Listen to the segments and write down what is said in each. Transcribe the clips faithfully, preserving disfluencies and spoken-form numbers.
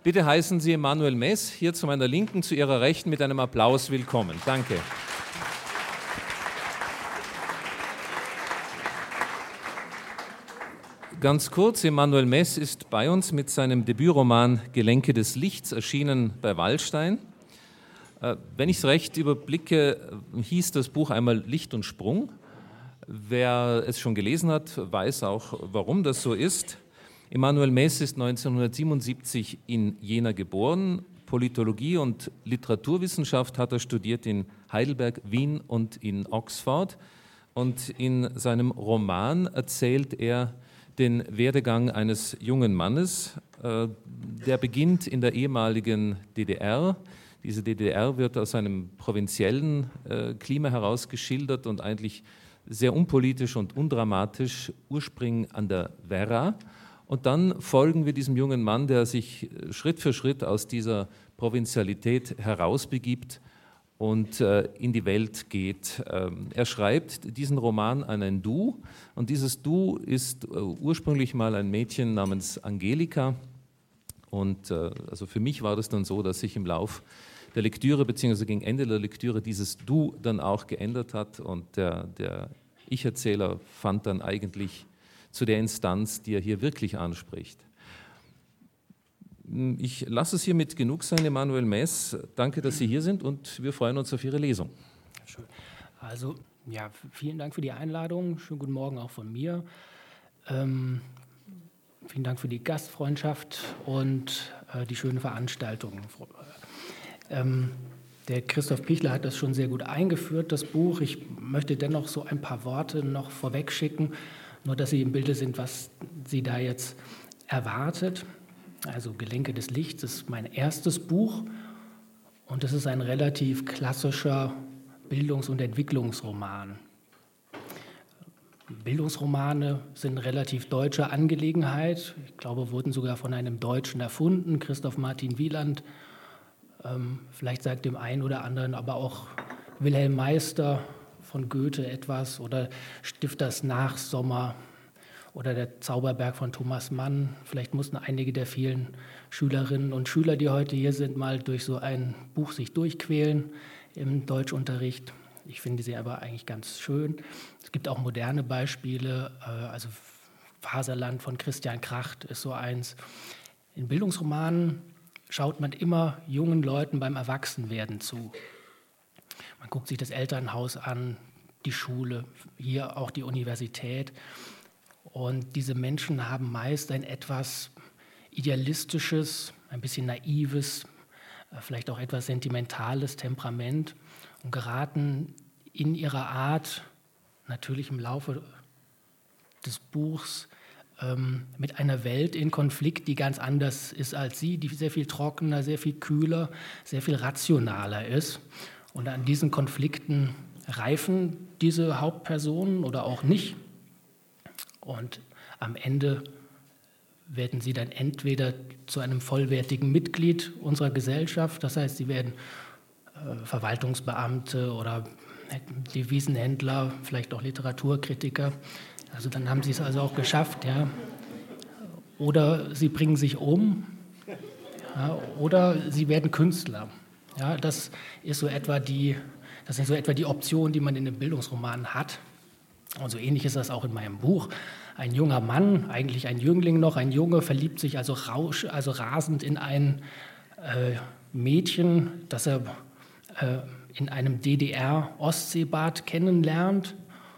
Bitte heißen Sie Emanuel Mess hier zu meiner Linken, zu Ihrer Rechten mit einem Applaus willkommen. Danke. Ganz kurz, Emanuel Mess ist bei uns mit seinem Debütroman Gelenke des Lichts, erschienen bei Wallstein. Wenn ich es recht überblicke, hieß das Buch einmal Licht und Sprung. Wer es schon gelesen hat, weiß auch, warum das so ist. Emanuel Mess ist neunzehnhundertsiebenundsiebzig in Jena geboren. Politologie und Literaturwissenschaft hat er studiert in Heidelberg, Wien und in Oxford. Und in seinem Roman erzählt er den Werdegang eines jungen Mannes, äh, der beginnt in der ehemaligen D D R. Diese D D R wird aus einem provinziellen äh, Klima heraus geschildert und eigentlich sehr unpolitisch und undramatisch, Ursprung an der Werra. Und dann folgen wir diesem jungen Mann, der sich Schritt für Schritt aus dieser Provinzialität herausbegibt und äh, in die Welt geht. Ähm, er schreibt diesen Roman an ein Du, und dieses Du ist äh, ursprünglich mal ein Mädchen namens Angelika. Und äh, also für mich war das dann so, dass sich im Lauf der Lektüre bzw. gegen Ende der Lektüre dieses Du dann auch geändert hat, und der, der Ich-Erzähler fand dann eigentlich zu der Instanz, die er hier wirklich anspricht. Ich lasse es hiermit genug sein, Emanuel Mess. Danke, dass Sie hier sind, und wir freuen uns auf Ihre Lesung. Schön. Also, ja, vielen Dank für die Einladung. Schönen guten Morgen auch von mir. Ähm, vielen Dank für die Gastfreundschaft und äh, die schöne Veranstaltung. Ähm, der Christoph Pichler hat das schon sehr gut eingeführt, das Buch. Ich möchte dennoch so ein paar Worte noch vorweg schicken, nur dass Sie im Bilde sind, was Sie da jetzt erwartet. Also Gelenke des Lichts ist mein erstes Buch, und es ist ein relativ klassischer Bildungs- und Entwicklungsroman. Bildungsromane sind relativ deutsche Angelegenheit. Ich glaube, wurden sogar von einem Deutschen erfunden, Christoph Martin Wieland. Ähm, vielleicht sagt dem einen oder anderen aber auch Wilhelm Meister von Goethe etwas, oder Stifters Nachsommer oder der Zauberberg von Thomas Mann. Vielleicht mussten einige der vielen Schülerinnen und Schüler, die heute hier sind, mal durch so ein Buch sich durchquälen im Deutschunterricht. Ich finde sie aber eigentlich ganz schön. Es gibt auch moderne Beispiele, also Faserland von Christian Kracht ist so eins. In Bildungsromanen schaut man immer jungen Leuten beim Erwachsenwerden zu. Man guckt sich das Elternhaus an, die Schule, hier auch die Universität. Und diese Menschen haben meist ein etwas idealistisches, ein bisschen naives, vielleicht auch etwas sentimentales Temperament und geraten in ihrer Art, natürlich im Laufe des Buchs, ähm, mit einer Welt in Konflikt, die ganz anders ist als sie, die sehr viel trockener, sehr viel kühler, sehr viel rationaler ist. Und an diesen Konflikten reifen diese Hauptpersonen oder auch nicht. Und am Ende werden sie dann entweder zu einem vollwertigen Mitglied unserer Gesellschaft, das heißt, sie werden äh, Verwaltungsbeamte oder Devisenhändler, vielleicht auch Literaturkritiker. Also dann haben sie es also auch geschafft, ja. Oder sie bringen sich um, ja, oder sie werden Künstler. Ja, das ist so etwa die, das sind so etwa die Optionen, die man in den Bildungsromanen hat. Und so ähnlich ist das auch in meinem Buch. Ein junger Mann, eigentlich ein Jüngling noch, ein Junge, verliebt sich also, rausch, also rasend in ein äh, Mädchen, das er äh, in einem D D R-Ostseebad kennenlernt.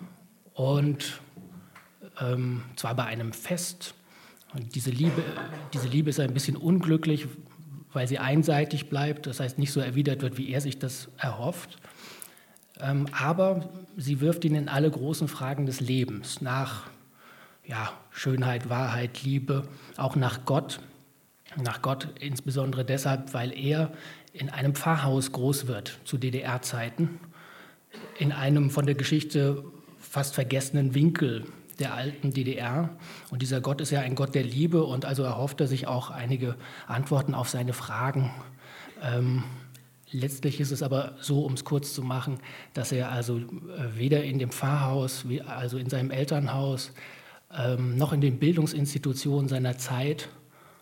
Und ähm, zwar bei einem Fest. Und diese Liebe, diese Liebe ist ein bisschen unglücklich, weil sie einseitig bleibt, das heißt nicht so erwidert wird, wie er sich das erhofft. Ähm, aber sie wirft ihn in alle großen Fragen des Lebens, nach ja, Schönheit, Wahrheit, Liebe, auch nach Gott. Nach Gott insbesondere deshalb, weil er in einem Pfarrhaus groß wird zu D D R-Zeiten, in einem von der Geschichte fast vergessenen Winkel der alten D D R. Und dieser Gott ist ja ein Gott der Liebe, und also erhofft er sich auch einige Antworten auf seine Fragen. Ähm, letztlich ist es aber so, um es kurz zu machen, dass er also weder in dem Pfarrhaus, also in seinem Elternhaus, ähm, noch in den Bildungsinstitutionen seiner Zeit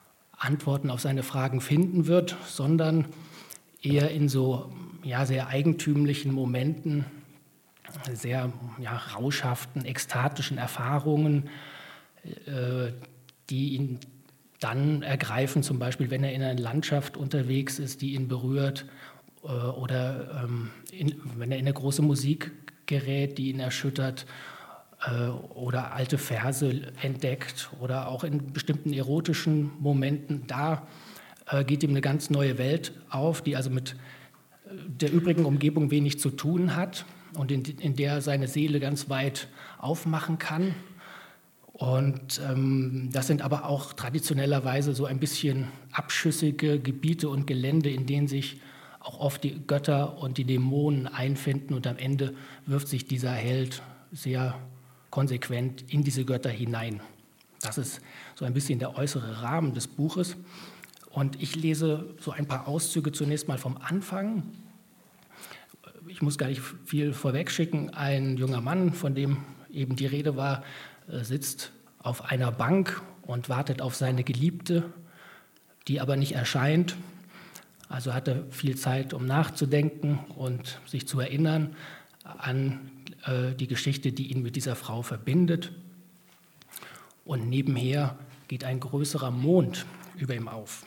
Antworten auf seine Fragen finden wird, sondern eher in so ja, sehr eigentümlichen Momenten, sehr ja, rauschhaften, ekstatischen Erfahrungen, äh, die ihn dann ergreifen, zum Beispiel wenn er in einer Landschaft unterwegs ist, die ihn berührt, äh, oder ähm, in, wenn er in eine große Musik gerät, die ihn erschüttert, äh, oder alte Verse entdeckt oder auch in bestimmten erotischen Momenten. Da äh, geht ihm eine ganz neue Welt auf, die also mit der übrigen Umgebung wenig zu tun hat und in, in der er seine Seele ganz weit aufmachen kann. Und ähm, das sind aber auch traditionellerweise so ein bisschen abschüssige Gebiete und Gelände, in denen sich auch oft die Götter und die Dämonen einfinden. Und am Ende wirft sich dieser Held sehr konsequent in diese Götter hinein. Das ist so ein bisschen der äußere Rahmen des Buches. Und ich lese so ein paar Auszüge zunächst mal vom Anfang. Ich muss gar nicht viel vorwegschicken. Ein junger Mann, von dem eben die Rede war, sitzt auf einer Bank und wartet auf seine Geliebte, die aber nicht erscheint. Also hat er viel Zeit, um nachzudenken und sich zu erinnern an äh, die Geschichte, die ihn mit dieser Frau verbindet. Und nebenher geht ein größerer Mond über ihm auf.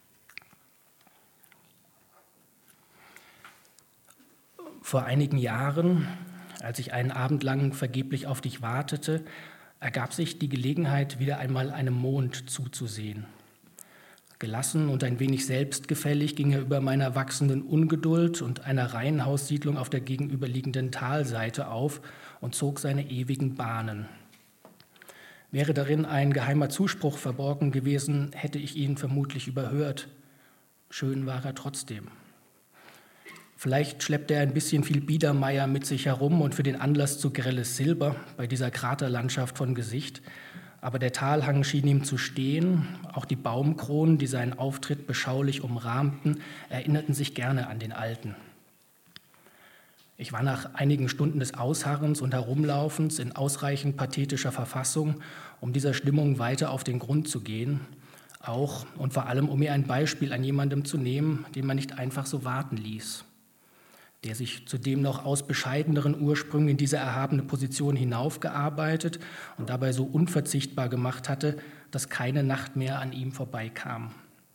Vor einigen Jahren, als ich einen Abend lang vergeblich auf dich wartete, ergab sich die Gelegenheit, wieder einmal einem Mond zuzusehen. Gelassen und ein wenig selbstgefällig ging er über meiner wachsenden Ungeduld und einer Reihenhaussiedlung auf der gegenüberliegenden Talseite auf und zog seine ewigen Bahnen. Wäre darin ein geheimer Zuspruch verborgen gewesen, hätte ich ihn vermutlich überhört. Schön war er trotzdem. Vielleicht schleppte er ein bisschen viel Biedermeier mit sich herum und für den Anlass zu grelles Silber bei dieser Kraterlandschaft von Gesicht. Aber der Talhang schien ihm zu stehen. Auch die Baumkronen, die seinen Auftritt beschaulich umrahmten, erinnerten sich gerne an den Alten. Ich war nach einigen Stunden des Ausharrens und Herumlaufens in ausreichend pathetischer Verfassung, um dieser Stimmung weiter auf den Grund zu gehen. Auch und vor allem, um mir ein Beispiel an jemandem zu nehmen, den man nicht einfach so warten ließ, der sich zudem noch aus bescheideneren Ursprüngen in diese erhabene Position hinaufgearbeitet und dabei so unverzichtbar gemacht hatte, dass keine Nacht mehr an ihm vorbeikam.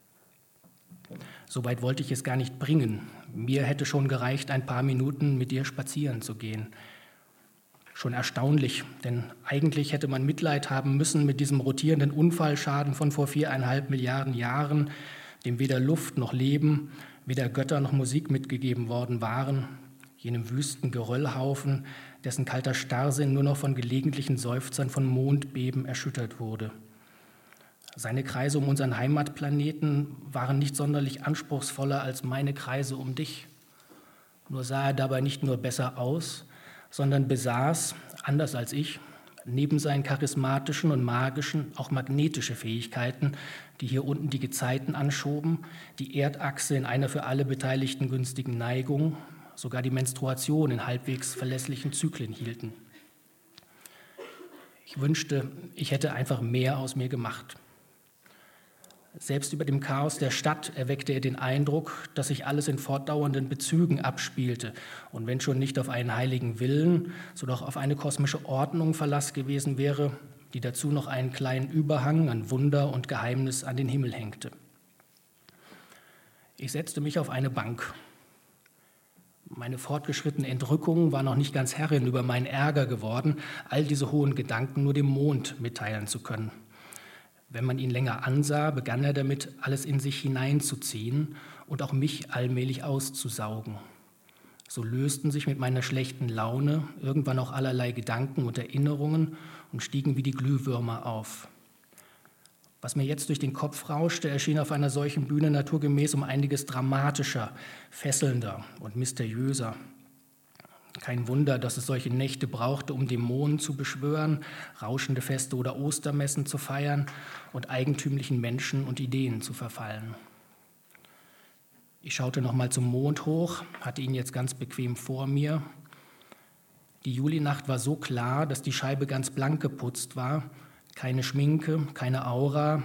Soweit wollte ich es gar nicht bringen. Mir hätte schon gereicht, ein paar Minuten mit dir spazieren zu gehen. Schon erstaunlich, denn eigentlich hätte man Mitleid haben müssen mit diesem rotierenden Unfallschaden von vor viereinhalb Milliarden Jahren, dem weder Luft noch Leben, weder Götter noch Musik mitgegeben worden waren, jenem wüsten Geröllhaufen, dessen kalter Starrsinn nur noch von gelegentlichen Seufzern von Mondbeben erschüttert wurde. Seine Kreise um unseren Heimatplaneten waren nicht sonderlich anspruchsvoller als meine Kreise um dich. Nur sah er dabei nicht nur besser aus, sondern besaß, anders als ich, neben seinen charismatischen und magischen auch magnetische Fähigkeiten, die hier unten die Gezeiten anschoben, die Erdachse in einer für alle Beteiligten günstigen Neigung, sogar die Menstruation in halbwegs verlässlichen Zyklen hielten. Ich wünschte, ich hätte einfach mehr aus mir gemacht. Selbst über dem Chaos der Stadt erweckte er den Eindruck, dass sich alles in fortdauernden Bezügen abspielte und wenn schon nicht auf einen heiligen Willen, so doch auf eine kosmische Ordnung Verlass gewesen wäre, die dazu noch einen kleinen Überhang an Wunder und Geheimnis an den Himmel hängte. Ich setzte mich auf eine Bank. Meine fortgeschrittene Entrückung war noch nicht ganz Herrin über meinen Ärger geworden, all diese hohen Gedanken nur dem Mond mitteilen zu können. Wenn man ihn länger ansah, begann er damit, alles in sich hineinzuziehen und auch mich allmählich auszusaugen. So lösten sich mit meiner schlechten Laune irgendwann auch allerlei Gedanken und Erinnerungen und stiegen wie die Glühwürmer auf. Was mir jetzt durch den Kopf rauschte, erschien auf einer solchen Bühne naturgemäß um einiges dramatischer, fesselnder und mysteriöser. Kein Wunder, dass es solche Nächte brauchte, um Dämonen zu beschwören, rauschende Feste oder Ostermessen zu feiern und eigentümlichen Menschen und Ideen zu verfallen. Ich schaute nochmal zum Mond hoch, hatte ihn jetzt ganz bequem vor mir. Die Julinacht war so klar, dass die Scheibe ganz blank geputzt war. Keine Schminke, keine Aura,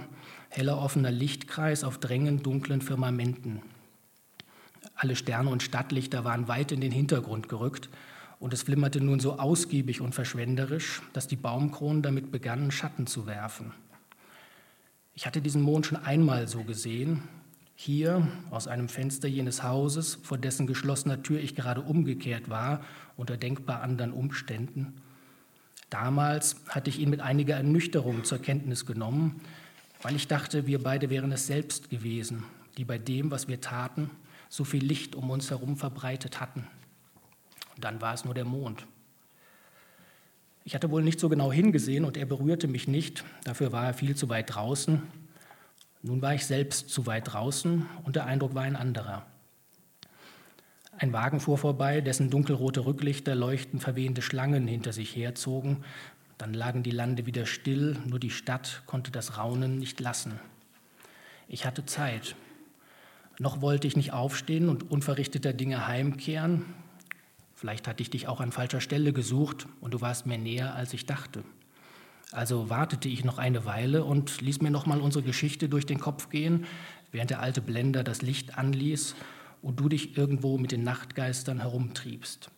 heller offener Lichtkreis auf drängend dunklen Firmamenten. Alle Sterne und Stadtlichter waren weit in den Hintergrund gerückt und es flimmerte nun so ausgiebig und verschwenderisch, dass die Baumkronen damit begannen, Schatten zu werfen. Ich hatte diesen Mond schon einmal so gesehen, hier aus einem Fenster jenes Hauses, vor dessen geschlossener Tür ich gerade umgekehrt war, unter denkbar anderen Umständen. Damals hatte ich ihn mit einiger Ernüchterung zur Kenntnis genommen, weil ich dachte, wir beide wären es selbst gewesen, die bei dem, was wir taten, so viel Licht um uns herum verbreitet hatten. Und dann war es nur der Mond. Ich hatte wohl nicht so genau hingesehen und er berührte mich nicht, dafür war er viel zu weit draußen. Nun war ich selbst zu weit draußen und der Eindruck war ein anderer. Ein Wagen fuhr vorbei, dessen dunkelrote Rücklichter leuchtend verwehende Schlangen hinter sich herzogen. Dann lagen die Lande wieder still, nur die Stadt konnte das Raunen nicht lassen. Ich hatte Zeit. Noch wollte ich nicht aufstehen und unverrichteter Dinge heimkehren. Vielleicht hatte ich dich auch an falscher Stelle gesucht und du warst mir näher, als ich dachte. Also wartete ich noch eine Weile und ließ mir noch mal unsere Geschichte durch den Kopf gehen, während der alte Blender das Licht anließ und du dich irgendwo mit den Nachtgeistern herumtriebst.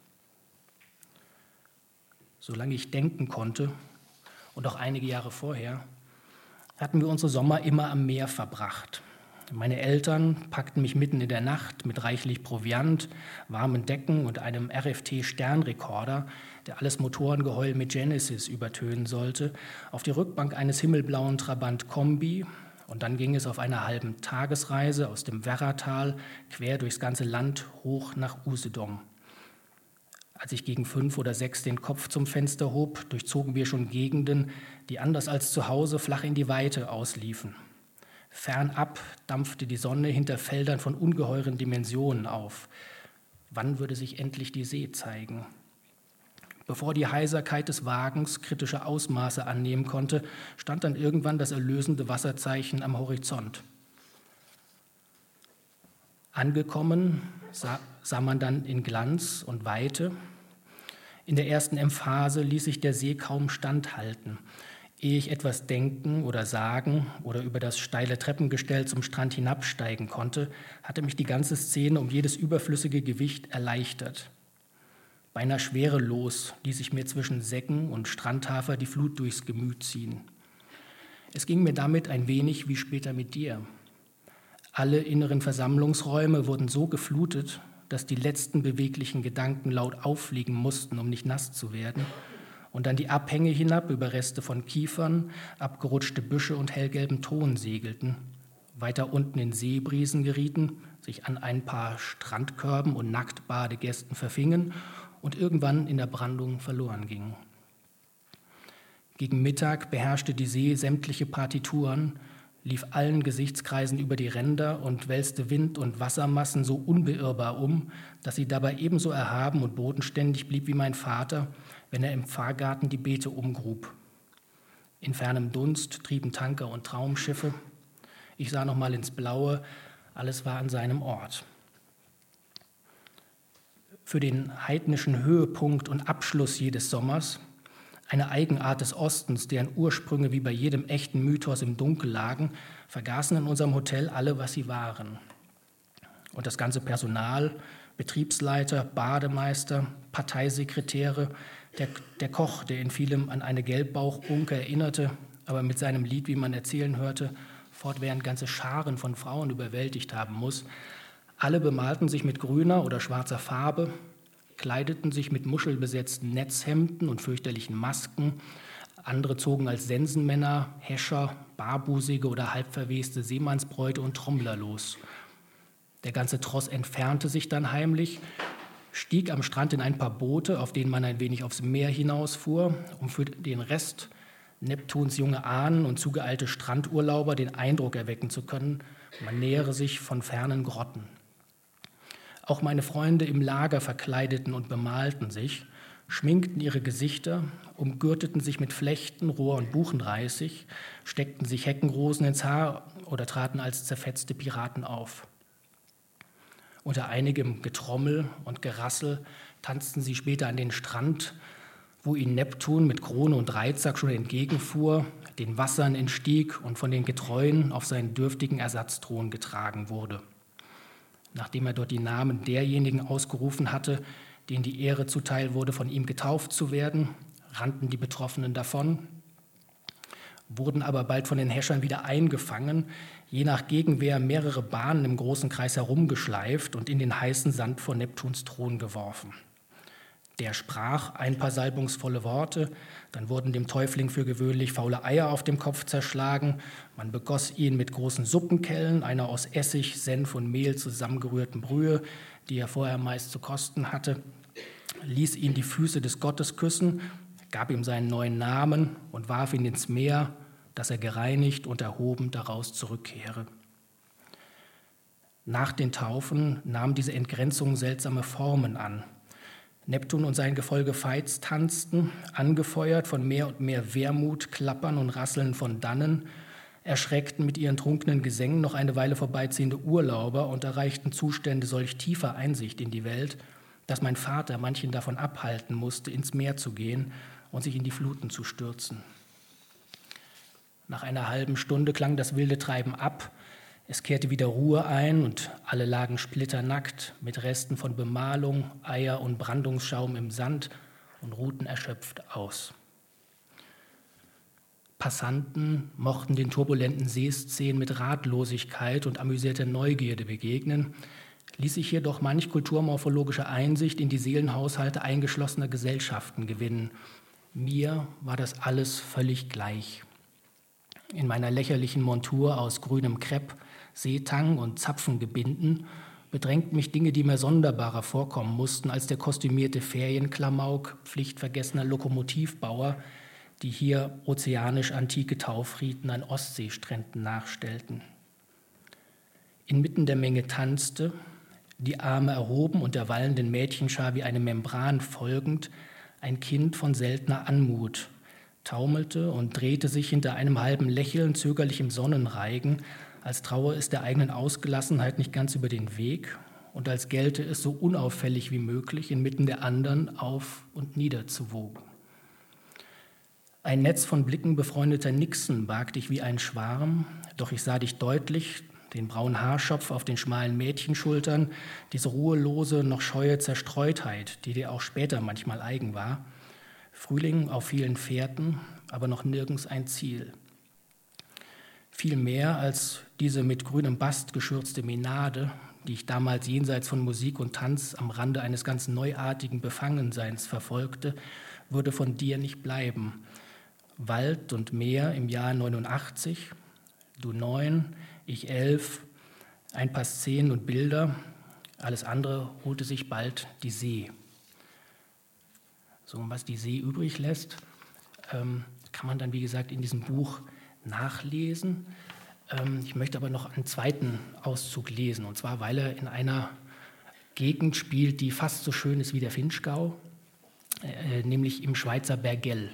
Solange ich denken konnte und auch einige Jahre vorher, hatten wir unsere Sommer immer am Meer verbracht. Meine Eltern packten mich mitten in der Nacht mit reichlich Proviant, warmen Decken und einem R F T-Sternrekorder, der alles Motorengeheul mit Genesis übertönen sollte, auf die Rückbank eines himmelblauen Trabant-Kombi und dann ging es auf einer halben Tagesreise aus dem Werratal quer durchs ganze Land hoch nach Usedom. Als ich gegen fünf oder sechs den Kopf zum Fenster hob, durchzogen wir schon Gegenden, die anders als zu Hause flach in die Weite ausliefen. Fernab dampfte die Sonne hinter Feldern von ungeheuren Dimensionen auf. Wann würde sich endlich die See zeigen? Bevor die Heiserkeit des Wagens kritische Ausmaße annehmen konnte, stand dann irgendwann das erlösende Wasserzeichen am Horizont. Angekommen sah, sah man dann in Glanz und Weite. In der ersten Emphase ließ sich der See kaum standhalten. Ehe ich etwas denken oder sagen oder über das steile Treppengestell zum Strand hinabsteigen konnte, hatte mich die ganze Szene um jedes überflüssige Gewicht erleichtert. Beinahe schwerelos ließ ich mir zwischen Säcken und Strandhafer die Flut durchs Gemüt ziehen. Es ging mir damit ein wenig wie später mit dir. Alle inneren Versammlungsräume wurden so geflutet, dass die letzten beweglichen Gedanken laut auffliegen mussten, um nicht nass zu werden. Und dann die Abhänge hinab über Reste von Kiefern, abgerutschte Büsche und hellgelben Ton segelten, weiter unten in Seebriesen gerieten, sich an ein paar Strandkörben und Nacktbadegästen verfingen und irgendwann in der Brandung verloren gingen. Gegen Mittag beherrschte die See sämtliche Partituren, lief allen Gesichtskreisen über die Ränder und wälzte Wind und Wassermassen so unbeirrbar um, dass sie dabei ebenso erhaben und bodenständig blieb wie mein Vater, wenn er im Pfarrgarten die Beete umgrub. In fernem Dunst trieben Tanker und Traumschiffe. Ich sah noch mal ins Blaue, alles war an seinem Ort. Für den heidnischen Höhepunkt und Abschluss jedes Sommers, eine Eigenart des Ostens, deren Ursprünge wie bei jedem echten Mythos im Dunkel lagen, vergaßen in unserem Hotel alle, was sie waren. Und das ganze Personal, Betriebsleiter, Bademeister, Parteisekretäre, der, der Koch, der in vielem an eine Gelbbauchunke erinnerte, aber mit seinem Lied, wie man erzählen hörte, fortwährend ganze Scharen von Frauen überwältigt haben muss. Alle bemalten sich mit grüner oder schwarzer Farbe, kleideten sich mit muschelbesetzten Netzhemden und fürchterlichen Masken. Andere zogen als Sensenmänner, Häscher, barbusige oder halbverweste Seemannsbräute und Trommler los. Der ganze Tross entfernte sich dann heimlich, stieg am Strand in ein paar Boote, auf denen man ein wenig aufs Meer hinausfuhr, um für den Rest Neptuns junge Ahnen und zugeeilte Strandurlauber den Eindruck erwecken zu können, man nähere sich von fernen Grotten. Auch meine Freunde im Lager verkleideten und bemalten sich, schminkten ihre Gesichter, umgürteten sich mit Flechten, Rohr und Buchenreisig, steckten sich Heckenrosen ins Haar oder traten als zerfetzte Piraten auf. Unter einigem Getrommel und Gerassel tanzten sie später an den Strand, wo ihn Neptun mit Krone und Dreizack schon entgegenfuhr, den Wassern entstieg und von den Getreuen auf seinen dürftigen Ersatzthron getragen wurde. Nachdem er dort die Namen derjenigen ausgerufen hatte, denen die Ehre zuteil wurde, von ihm getauft zu werden, rannten die Betroffenen davon, wurden aber bald von den Häschern wieder eingefangen, je nach Gegenwehr mehrere Bahnen im großen Kreis herumgeschleift und in den heißen Sand vor Neptuns Thron geworfen. Der sprach ein paar salbungsvolle Worte, dann wurden dem Täufling für gewöhnlich faule Eier auf dem Kopf zerschlagen, man begoss ihn mit großen Suppenkellen, einer aus Essig, Senf und Mehl zusammengerührten Brühe, die er vorher meist zu kosten hatte, ließ ihn die Füße des Gottes küssen, gab ihm seinen neuen Namen und warf ihn ins Meer, dass er gereinigt und erhoben daraus zurückkehre. Nach den Taufen nahm diese Entgrenzung seltsame Formen an. Neptun und sein Gefolge Veits tanzten, angefeuert von mehr und mehr Wermut, Klappern und Rasseln von Dannen, erschreckten mit ihren trunkenen Gesängen noch eine Weile vorbeiziehende Urlauber und erreichten Zustände solch tiefer Einsicht in die Welt, dass mein Vater manchen davon abhalten musste, ins Meer zu gehen und sich in die Fluten zu stürzen. Nach einer halben Stunde klang das wilde Treiben ab, es kehrte wieder Ruhe ein und alle lagen splitternackt mit Resten von Bemalung, Eier und Brandungsschaum im Sand und ruhten erschöpft aus. Passanten mochten den turbulenten Seeszenen mit Ratlosigkeit und amüsierter Neugierde begegnen, ließ sich jedoch manch kulturmorphologische Einsicht in die Seelenhaushalte eingeschlossener Gesellschaften gewinnen. Mir war das alles völlig gleich. In meiner lächerlichen Montur aus grünem Krepp, Seetang und Zapfengebinden bedrängten mich Dinge, die mir sonderbarer vorkommen mussten als der kostümierte Ferienklamauk pflichtvergessener Lokomotivbauer, die hier ozeanisch-antike Taufriten an Ostseestränden nachstellten. Inmitten der Menge tanzte, die Arme erhoben und der wallenden Mädchenschar wie eine Membran folgend, ein Kind von seltener Anmut, taumelte und drehte sich hinter einem halben Lächeln zögerlich im Sonnenreigen, als traue es der eigenen Ausgelassenheit nicht ganz über den Weg und als gelte es so unauffällig wie möglich, inmitten der anderen auf und nieder zu wogen. Ein Netz von Blicken befreundeter Nixen barg dich wie ein Schwarm, doch ich sah dich deutlich, den braunen Haarschopf auf den schmalen Mädchenschultern, diese ruhelose, noch scheue Zerstreutheit, die dir auch später manchmal eigen war. Frühling auf vielen Fährten, aber noch nirgends ein Ziel. Viel mehr als diese mit grünem Bast geschürzte Menade, die ich damals jenseits von Musik und Tanz am Rande eines ganz neuartigen Befangenseins verfolgte, würde von dir nicht bleiben. Wald und Meer im Jahr neunundachtzig, du neun, ich elf, ein paar Szenen und Bilder, alles andere holte sich bald die See. So, und was die See übrig lässt, ähm, kann man dann, wie gesagt, in diesem Buch nachlesen. Ähm, ich möchte aber noch einen zweiten Auszug lesen, und zwar, weil er in einer Gegend spielt, die fast so schön ist wie der Vinschgau, äh, nämlich im Schweizer Bergell.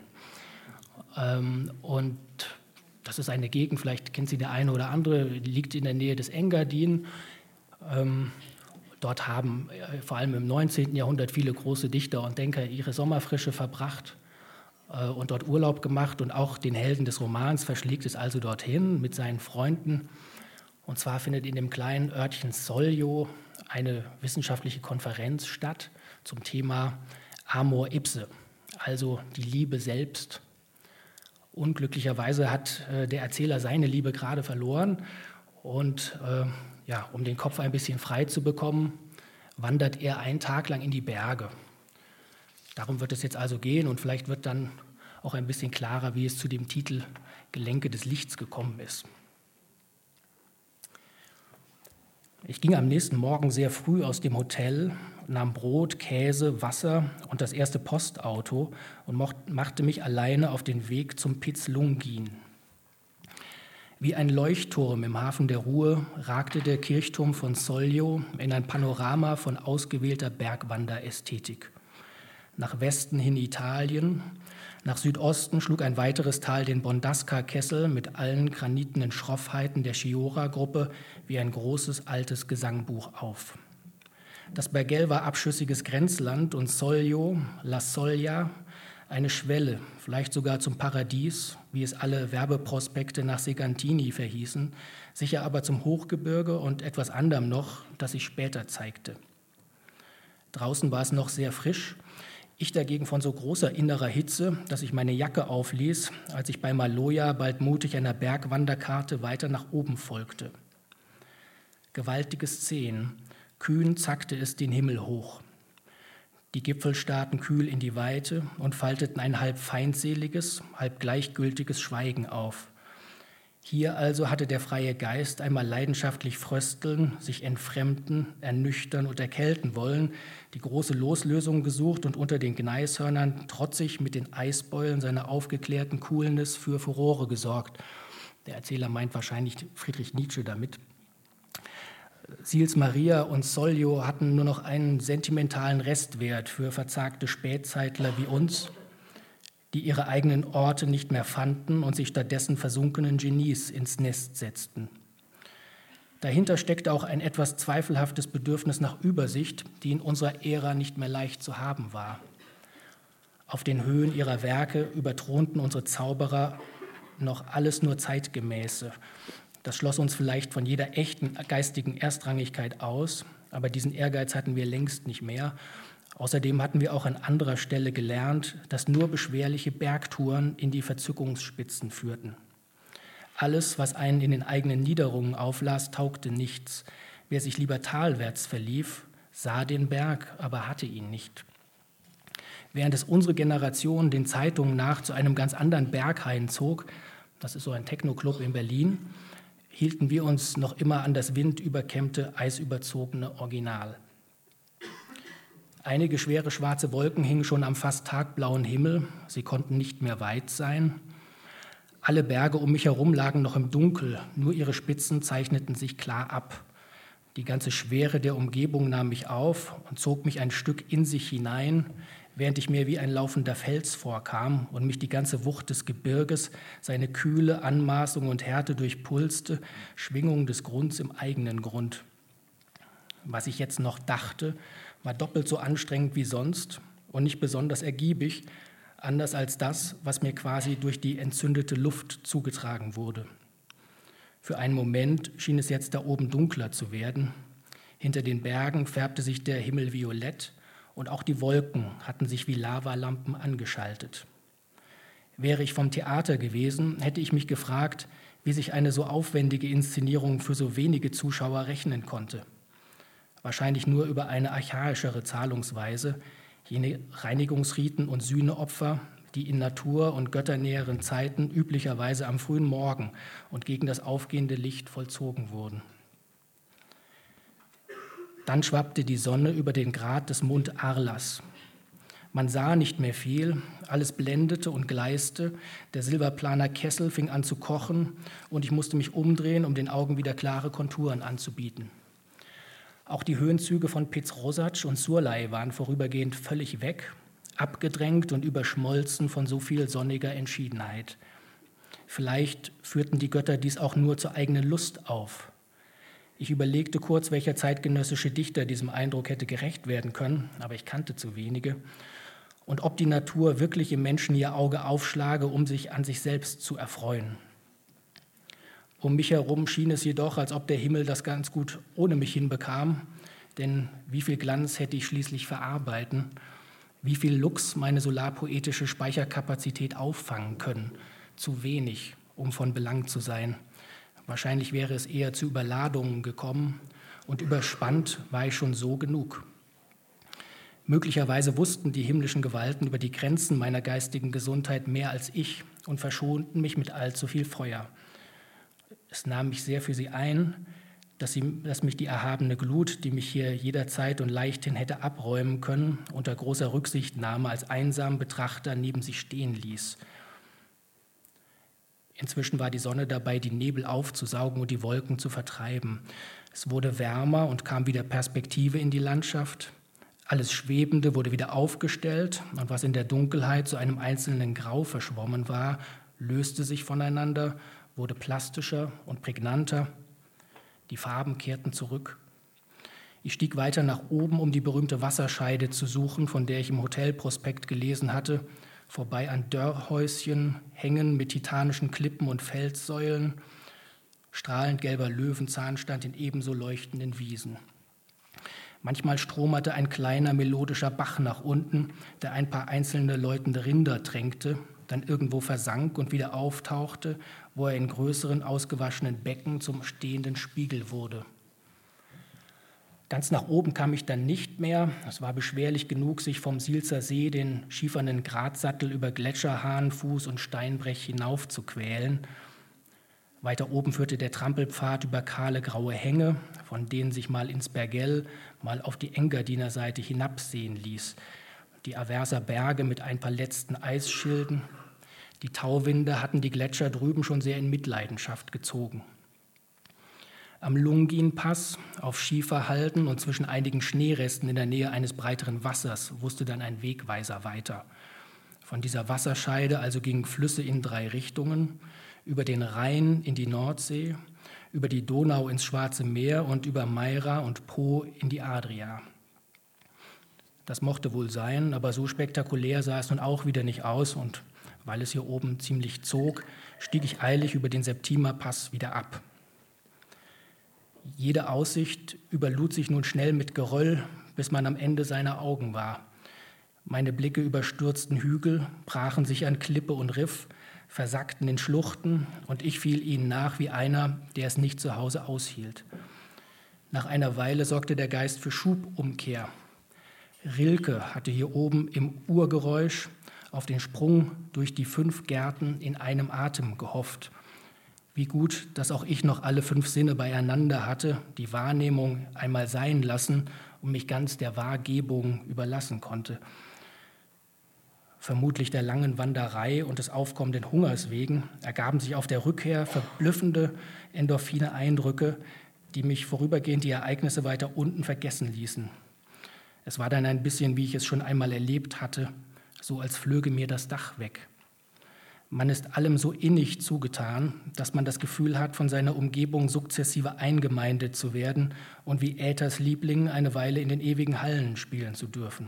Ähm, und das ist eine Gegend, vielleicht kennt sie der eine oder andere, liegt in der Nähe des Engadin. Ähm, dort haben äh, vor allem im neunzehnten Jahrhundert viele große Dichter und Denker ihre Sommerfrische verbracht äh, und dort Urlaub gemacht. Und auch den Helden des Romans verschlägt es also dorthin mit seinen Freunden. Und zwar findet in dem kleinen Örtchen Soglio eine wissenschaftliche Konferenz statt zum Thema Amor ipse, also die Liebe selbst. Unglücklicherweise hat äh, der Erzähler seine Liebe gerade verloren und äh, ja, um den Kopf ein bisschen frei zu bekommen, wandert er einen Tag lang in die Berge. Darum wird es jetzt also gehen und vielleicht wird dann auch ein bisschen klarer, wie es zu dem Titel Gelenke des Lichts gekommen ist. Ich ging am nächsten Morgen sehr früh aus dem Hotel, nahm Brot, Käse, Wasser und das erste Postauto und machte mich alleine auf den Weg zum Piz Lunghin. Wie ein Leuchtturm im Hafen der Ruhe ragte der Kirchturm von Soglio in ein Panorama von ausgewählter Bergwanderästhetik. Nach Westen hin Italien, nach Südosten schlug ein weiteres Tal den Bondasca-Kessel mit allen granitenen Schroffheiten der Sciora-Gruppe wie ein großes altes Gesangbuch auf. Das Bergell war abschüssiges Grenzland und Soglio, La Soglia, Eine Schwelle, vielleicht sogar zum Paradies, wie es alle Werbeprospekte nach Segantini verhießen, sicher aber zum Hochgebirge und etwas anderem noch, das sich später zeigte. Draußen war es noch sehr frisch, ich dagegen von so großer innerer Hitze, dass ich meine Jacke aufließ, als ich bei Maloja bald mutig einer Bergwanderkarte weiter nach oben folgte. Gewaltige Szenen, kühn zackte es den Himmel hoch. Die Gipfel starrten kühl in die Weite und falteten ein halb feindseliges, halb gleichgültiges Schweigen auf. Hier also hatte der freie Geist einmal leidenschaftlich frösteln, sich entfremden, ernüchtern und erkälten wollen, die große Loslösung gesucht und unter den Gneishörnern trotzig mit den Eisbeulen seiner aufgeklärten Coolness für Furore gesorgt. Der Erzähler meint wahrscheinlich Friedrich Nietzsche damit. Sils Maria und Soglio hatten nur noch einen sentimentalen Restwert für verzagte Spätzeitler wie uns, die ihre eigenen Orte nicht mehr fanden und sich stattdessen versunkenen Genies ins Nest setzten. Dahinter steckte auch ein etwas zweifelhaftes Bedürfnis nach Übersicht, die in unserer Ära nicht mehr leicht zu haben war. Auf den Höhen ihrer Werke überthronten unsere Zauberer noch alles nur Zeitgemäße. Das schloss uns vielleicht von jeder echten geistigen Erstrangigkeit aus, aber diesen Ehrgeiz hatten wir längst nicht mehr. Außerdem hatten wir auch an anderer Stelle gelernt, dass nur beschwerliche Bergtouren in die Verzückungsspitzen führten. Alles, was einen in den eigenen Niederungen auflas, taugte nichts. Wer sich lieber talwärts verlief, sah den Berg, aber hatte ihn nicht. Während es unsere Generation den Zeitungen nach zu einem ganz anderen Berghain zog, das ist so ein Techno-Club in Berlin, hielten wir uns noch immer an das windüberkämmte, eisüberzogene Original. Einige schwere schwarze Wolken hingen schon am fast tagblauen Himmel. Sie konnten nicht mehr weit sein. Alle Berge um mich herum lagen noch im Dunkel. Nur ihre Spitzen zeichneten sich klar ab. Die ganze Schwere der Umgebung nahm mich auf und zog mich ein Stück in sich hinein, während ich mir wie ein laufender Fels vorkam und mich die ganze Wucht des Gebirges, seine Kühle, Anmaßung und Härte durchpulste, Schwingung des Grunds im eigenen Grund. Was ich jetzt noch dachte, war doppelt so anstrengend wie sonst und nicht besonders ergiebig, anders als das, was mir quasi durch die entzündete Luft zugetragen wurde. Für einen Moment schien es jetzt da oben dunkler zu werden. Hinter den Bergen färbte sich der Himmel violett und auch die Wolken hatten sich wie Lavalampen angeschaltet. Wäre ich vom Theater gewesen, hätte ich mich gefragt, wie sich eine so aufwendige Inszenierung für so wenige Zuschauer rechnen konnte. Wahrscheinlich nur über eine archaischere Zahlungsweise, jene Reinigungsriten und Sühneopfer, die in natur- und götternäheren Zeiten üblicherweise am frühen Morgen und gegen das aufgehende Licht vollzogen wurden. Dann schwappte die Sonne über den Grat des Mont Arlas. Man sah nicht mehr viel, alles blendete und gleiste, der silberplaner Kessel fing an zu kochen und ich musste mich umdrehen, um den Augen wieder klare Konturen anzubieten. Auch die Höhenzüge von Petrosac und Surlai waren vorübergehend völlig weg, abgedrängt und überschmolzen von so viel sonniger Entschiedenheit. Vielleicht führten die Götter dies auch nur zur eigenen Lust auf. Ich überlegte kurz, welcher zeitgenössische Dichter diesem Eindruck hätte gerecht werden können, aber ich kannte zu wenige. Und ob die Natur wirklich im Menschen ihr Auge aufschlage, um sich an sich selbst zu erfreuen. Um mich herum schien es jedoch, als ob der Himmel das ganz gut ohne mich hinbekam, denn wie viel Glanz hätte ich schließlich verarbeiten, wie viel Lux meine solarpoetische Speicherkapazität auffangen können, zu wenig, um von Belang zu sein. Wahrscheinlich wäre es eher zu Überladungen gekommen und überspannt war ich schon so genug. Möglicherweise wussten die himmlischen Gewalten über die Grenzen meiner geistigen Gesundheit mehr als ich und verschonten mich mit allzu viel Feuer. Es nahm mich sehr für sie ein, dass, sie, dass mich die erhabene Glut, die mich hier jederzeit und leichthin hätte abräumen können, unter großer Rücksichtnahme als einsamen Betrachter neben sich stehen ließ. Inzwischen war die Sonne dabei, die Nebel aufzusaugen und die Wolken zu vertreiben. Es wurde wärmer und kam wieder Perspektive in die Landschaft. Alles Schwebende wurde wieder aufgestellt und was in der Dunkelheit zu einem einzelnen Grau verschwommen war, löste sich voneinander, wurde plastischer und prägnanter. Die Farben kehrten zurück. Ich stieg weiter nach oben, um die berühmte Wasserscheide zu suchen, von der ich im Hotelprospekt gelesen hatte vorbei an Dörrhäuschen, Hängen mit titanischen Klippen und Felssäulen. Strahlend gelber Löwenzahn stand in ebenso leuchtenden Wiesen. Manchmal stromerte ein kleiner melodischer Bach nach unten, der ein paar einzelne läutende Rinder tränkte, dann irgendwo versank und wieder auftauchte, wo er in größeren, ausgewaschenen Becken zum stehenden Spiegel wurde. Ganz nach oben kam ich dann nicht mehr. Es war beschwerlich genug, sich vom Sielzer See den schiefernen Gratsattel über Gletscher, Hahnenfuß und Steinbrech hinauf zu quälen. Weiter oben führte der Trampelpfad über kahle graue Hänge, von denen sich mal ins Bergell, mal auf die Engadiner Seite hinabsehen ließ. Die Averser Berge mit ein paar letzten Eisschilden. Die Tauwinde hatten die Gletscher drüben schon sehr in Mitleidenschaft gezogen. Am Lungin-Pass, auf Schieferhalden und zwischen einigen Schneeresten in der Nähe eines breiteren Wassers wusste dann ein Wegweiser weiter. Von dieser Wasserscheide also gingen Flüsse in drei Richtungen, über den Rhein in die Nordsee, über die Donau ins Schwarze Meer und über Maira und Po in die Adria. Das mochte wohl sein, aber so spektakulär sah es nun auch wieder nicht aus und weil es hier oben ziemlich zog, stieg ich eilig über den Septimer-Pass wieder ab. Jede Aussicht überlud sich nun schnell mit Geröll, bis man am Ende seiner Augen war. Meine Blicke überstürzten Hügel, brachen sich an Klippe und Riff, versackten in Schluchten und ich fiel ihnen nach wie einer, der es nicht zu Hause aushielt. Nach einer Weile sorgte der Geist für Schubumkehr. Rilke hatte hier oben im Urgeräusch auf den Sprung durch die fünf Gärten in einem Atem gehofft. Wie gut, dass auch ich noch alle fünf Sinne beieinander hatte, die Wahrnehmung einmal sein lassen und mich ganz der Wahrgebung überlassen konnte. Vermutlich der langen Wanderei und des aufkommenden Hungers wegen ergaben sich auf der Rückkehr verblüffende endorphine Eindrücke, die mich vorübergehend die Ereignisse weiter unten vergessen ließen. Es war dann ein bisschen, wie ich es schon einmal erlebt hatte, so als flöge mir das Dach weg. Man ist allem so innig zugetan, dass man das Gefühl hat, von seiner Umgebung sukzessive eingemeindet zu werden und wie Äthers Liebling eine Weile in den ewigen Hallen spielen zu dürfen.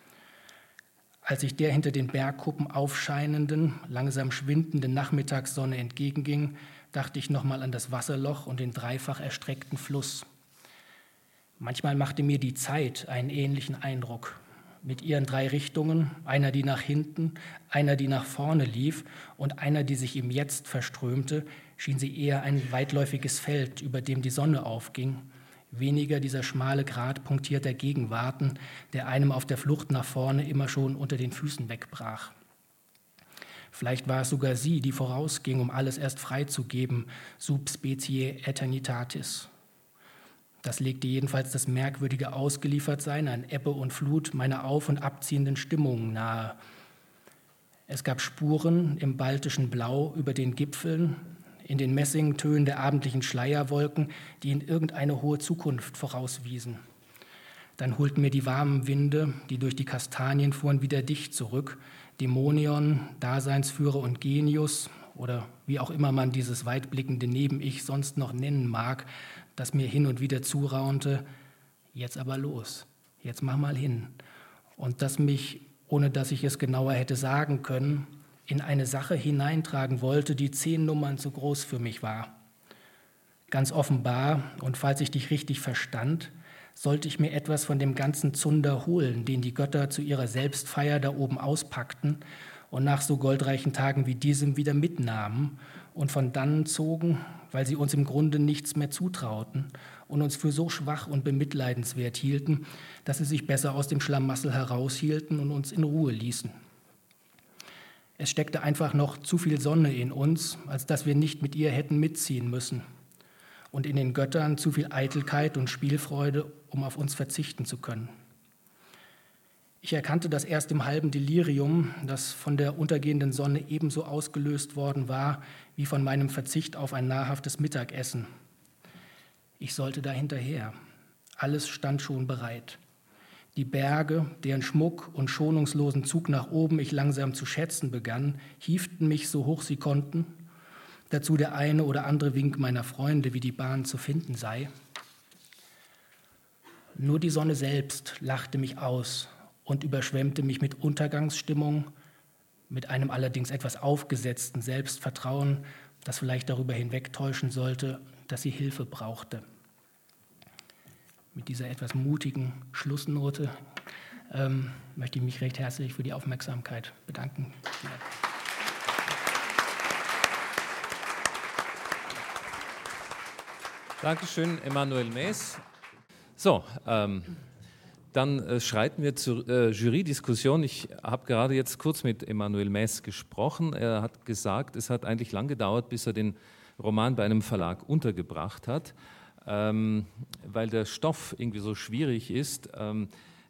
Als ich der hinter den Bergkuppen aufscheinenden, langsam schwindenden Nachmittagssonne entgegenging, dachte ich nochmal an das Wasserloch und den dreifach erstreckten Fluss. Manchmal machte mir die Zeit einen ähnlichen Eindruck. Mit ihren drei Richtungen, einer, die nach hinten, einer, die nach vorne lief und einer, die sich im Jetzt verströmte, schien sie eher ein weitläufiges Feld, über dem die Sonne aufging, weniger dieser schmale Grat punktierter Gegenwarten, der einem auf der Flucht nach vorne immer schon unter den Füßen wegbrach. Vielleicht war es sogar sie, die vorausging, um alles erst freizugeben, sub specie aeternitatis. Das legte jedenfalls das merkwürdige Ausgeliefertsein an Ebbe und Flut meiner auf- und abziehenden Stimmungen nahe. Es gab Spuren im baltischen Blau über den Gipfeln, in den Messingtönen der abendlichen Schleierwolken, die in irgendeine hohe Zukunft vorauswiesen. Dann holten mir die warmen Winde, die durch die Kastanien fuhren, wieder dicht zurück. Dämonion, Daseinsführer und Genius oder wie auch immer man dieses weitblickende Neben-Ich sonst noch nennen mag, das mir hin und wieder zuraunte, jetzt aber los, jetzt mach mal hin. Und das mich, ohne dass ich es genauer hätte sagen können, in eine Sache hineintragen wollte, die zehn Nummern zu groß für mich war. Ganz offenbar, und falls ich dich richtig verstand, sollte ich mir etwas von dem ganzen Zunder holen, den die Götter zu ihrer Selbstfeier da oben auspackten und nach so goldreichen Tagen wie diesem wieder mitnahmen und von dannen zogen, weil sie uns im Grunde nichts mehr zutrauten und uns für so schwach und bemitleidenswert hielten, dass sie sich besser aus dem Schlamassel heraushielten und uns in Ruhe ließen. Es steckte einfach noch zu viel Sonne in uns, als dass wir nicht mit ihr hätten mitziehen müssen. Und in den Göttern zu viel Eitelkeit und Spielfreude, um auf uns verzichten zu können. Ich erkannte das erst im halben Delirium, das von der untergehenden Sonne ebenso ausgelöst worden war, wie von meinem Verzicht auf ein nahrhaftes Mittagessen. Ich sollte da hinterher. Alles stand schon bereit. Die Berge, deren Schmuck und schonungslosen Zug nach oben ich langsam zu schätzen begann, hieften mich so hoch sie konnten. Dazu der eine oder andere Wink meiner Freunde, wie die Bahn zu finden sei. Nur die Sonne selbst lachte mich aus und überschwemmte mich mit Untergangsstimmung, mit einem allerdings etwas aufgesetzten Selbstvertrauen, das vielleicht darüber hinwegtäuschen sollte, dass sie Hilfe brauchte. Mit dieser etwas mutigen Schlussnote ähm, möchte ich mich recht herzlich für die Aufmerksamkeit bedanken. Dankeschön, Emanuel Maes. So, ähm, dann äh, schreiten wir zur äh, Jury-Diskussion. Ich habe gerade jetzt kurz mit Emanuel Maes gesprochen. Er hat gesagt, es hat eigentlich lang gedauert, bis er den Roman bei einem Verlag untergebracht hat, ähm, weil der Stoff irgendwie so schwierig ist. Ähm,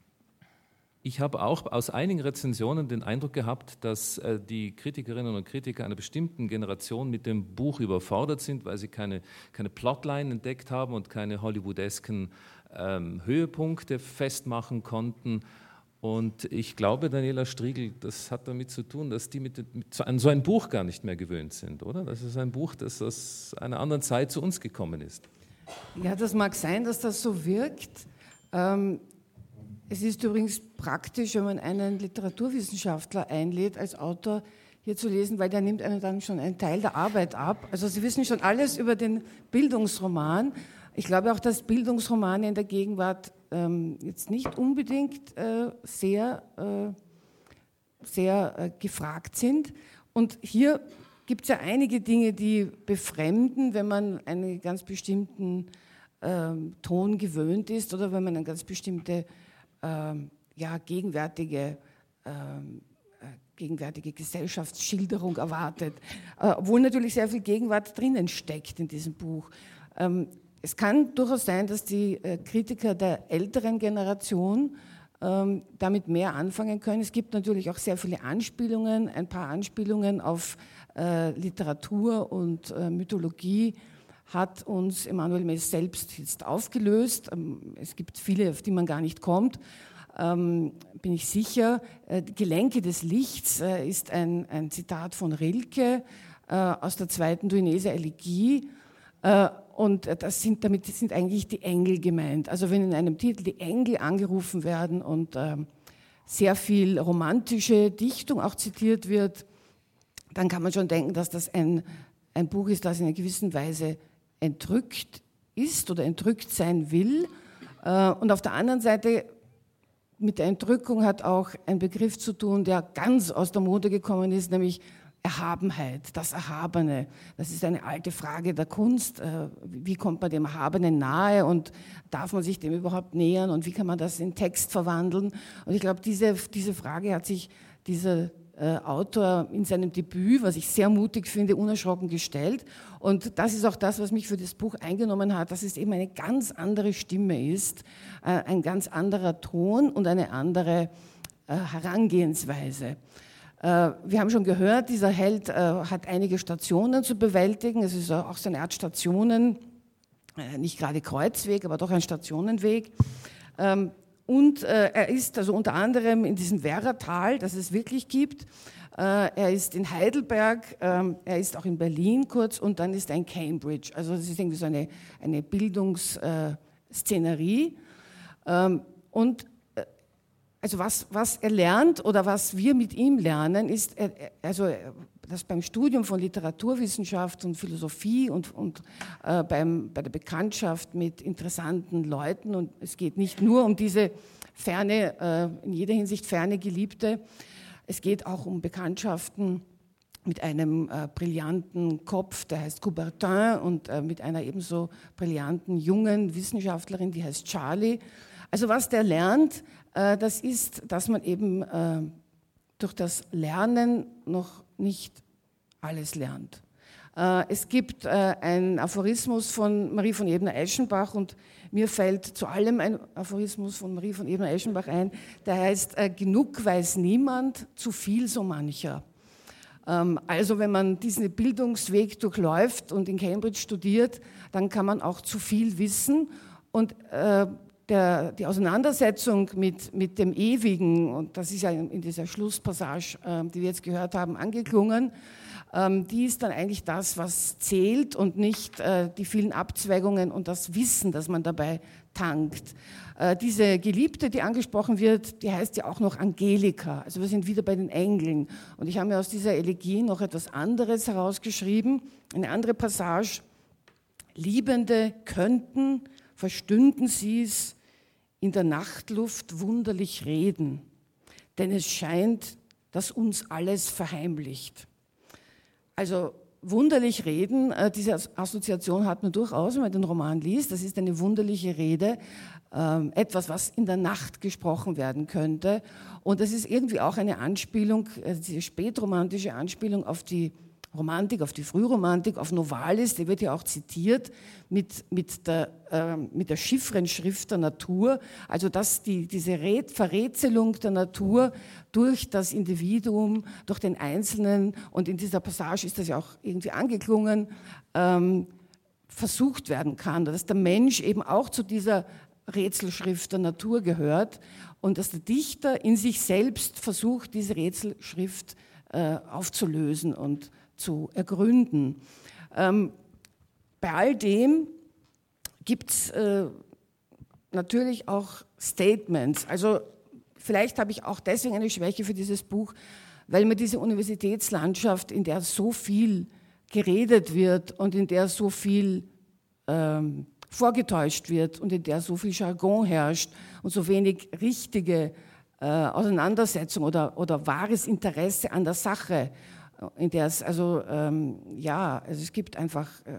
Ich habe auch aus einigen Rezensionen den Eindruck gehabt, dass äh, die Kritikerinnen und Kritiker einer bestimmten Generation mit dem Buch überfordert sind, weil sie keine, keine Plotline entdeckt haben und keine hollywoodesken ähm, Höhepunkte festmachen konnten. Und ich glaube, Daniela Striegel, das hat damit zu tun, dass die mit, mit, an so ein Buch gar nicht mehr gewöhnt sind, oder? Das ist ein Buch, das aus einer anderen Zeit zu uns gekommen ist. Ja, das mag sein, dass das so wirkt. Ähm Es ist übrigens praktisch, wenn man einen Literaturwissenschaftler einlädt, als Autor hier zu lesen, weil der nimmt einem dann schon einen Teil der Arbeit ab. Also Sie wissen schon alles über den Bildungsroman. Ich glaube auch, dass Bildungsromane in der Gegenwart ähm, jetzt nicht unbedingt äh, sehr, äh, sehr äh, gefragt sind. Und hier gibt es ja einige Dinge, die befremden, wenn man einen ganz bestimmten ähm, Ton gewöhnt ist oder wenn man eine ganz bestimmte Ähm, ja, gegenwärtige, ähm, äh, gegenwärtige Gesellschaftsschilderung erwartet, äh, obwohl natürlich sehr viel Gegenwart drinnen steckt in diesem Buch. Ähm, es kann durchaus sein, dass die äh, Kritiker der älteren Generation ähm, damit mehr anfangen können. Es gibt natürlich auch sehr viele Anspielungen, ein paar Anspielungen auf äh, Literatur und äh, Mythologie, hat uns Emanuel Maes selbst jetzt aufgelöst. Es gibt viele, auf die man gar nicht kommt, ähm, bin ich sicher. Die Gelenke des Lichts äh, ist ein, ein Zitat von Rilke äh, aus der zweiten Duineser Elegie. Äh, und das sind, damit sind eigentlich die Engel gemeint. Also wenn in einem Titel die Engel angerufen werden und äh, sehr viel romantische Dichtung auch zitiert wird, dann kann man schon denken, dass das ein, ein Buch ist, das in einer gewissen Weise entrückt ist oder entrückt sein will. Und auf der anderen Seite, mit der Entrückung hat auch ein Begriff zu tun, der ganz aus der Mode gekommen ist, nämlich Erhabenheit, das Erhabene. Das ist eine alte Frage der Kunst. Wie kommt man dem Erhabenen nahe und darf man sich dem überhaupt nähern und wie kann man das in Text verwandeln? Und ich glaube, diese, diese Frage hat sich dieser Äh, Autor in seinem Debüt, was ich sehr mutig finde, unerschrocken gestellt. Und das ist auch das, was mich für das Buch eingenommen hat, dass es eben eine ganz andere Stimme ist, äh, ein ganz anderer Ton und eine andere äh, Herangehensweise. Äh, wir haben schon gehört, dieser Held äh, hat einige Stationen zu bewältigen. Es ist auch so eine Art Stationen, äh, nicht gerade Kreuzweg, aber doch ein Stationenweg. Ähm, Und äh, er ist also unter anderem in diesem Werratal, das es wirklich gibt. Äh, er ist in Heidelberg, ähm, er ist auch in Berlin kurz und dann ist er in Cambridge. Also das ist irgendwie so eine, eine Bildungsszenerie. Ähm, und äh, also was, was er lernt oder was wir mit ihm lernen, ist, äh, also dass beim Studium von Literaturwissenschaft und Philosophie und, und äh, beim, bei der Bekanntschaft mit interessanten Leuten, und es geht nicht nur um diese ferne, äh, in jeder Hinsicht ferne Geliebte, es geht auch um Bekanntschaften mit einem äh, brillanten Kopf, der heißt Coubertin, und äh, mit einer ebenso brillanten jungen Wissenschaftlerin, die heißt Charlie. Also was der lernt, äh, das ist, dass man eben äh, durch das Lernen noch nicht alles lernt. Äh, es gibt äh, einen Aphorismus von Marie von Ebner-Eschenbach und mir fällt zu allem ein Aphorismus von Marie von Ebner-Eschenbach ein, der heißt, äh, genug weiß niemand, zu viel so mancher. Ähm, also wenn man diesen Bildungsweg durchläuft und in Cambridge studiert, dann kann man auch zu viel wissen und äh, Der, die Auseinandersetzung mit, mit dem Ewigen, und das ist ja in dieser Schlusspassage, äh, die wir jetzt gehört haben, angeklungen, ähm, die ist dann eigentlich das, was zählt und nicht äh, die vielen Abzweigungen und das Wissen, das man dabei tankt. Äh, diese Geliebte, die angesprochen wird, die heißt ja auch noch Angelika. Also wir sind wieder bei den Engeln. Und ich habe mir aus dieser Elegie noch etwas anderes herausgeschrieben, eine andere Passage. Liebende könnten, verstünden sie's, in der Nachtluft wunderlich reden, denn es scheint, dass uns alles verheimlicht. Also wunderlich reden, äh, diese Assoziation hat man durchaus, wenn man den Roman liest. Das ist eine wunderliche Rede, ähm, etwas, was in der Nacht gesprochen werden könnte. Und das ist irgendwie auch eine Anspielung, äh, diese spätromantische Anspielung auf die Romantik, auf die Frühromantik, auf Novalis, die wird ja auch zitiert, mit, mit, der, äh, mit der Chiffrenschrift der Natur, also dass die, diese Red, Verrätselung der Natur durch das Individuum, durch den Einzelnen, und in dieser Passage ist das ja auch irgendwie angeklungen, ähm, versucht werden kann, dass der Mensch eben auch zu dieser Rätselschrift der Natur gehört und dass der Dichter in sich selbst versucht, diese Rätselschrift äh, aufzulösen und zu ergründen. Ähm, bei all dem gibt es äh, natürlich auch Statements. Also vielleicht habe ich auch deswegen eine Schwäche für dieses Buch, weil mir diese Universitätslandschaft, in der so viel geredet wird und in der so viel ähm, vorgetäuscht wird und in der so viel Jargon herrscht und so wenig richtige äh, Auseinandersetzung oder, oder wahres Interesse an der Sache, in der es, also ähm, ja, also es gibt einfach, äh,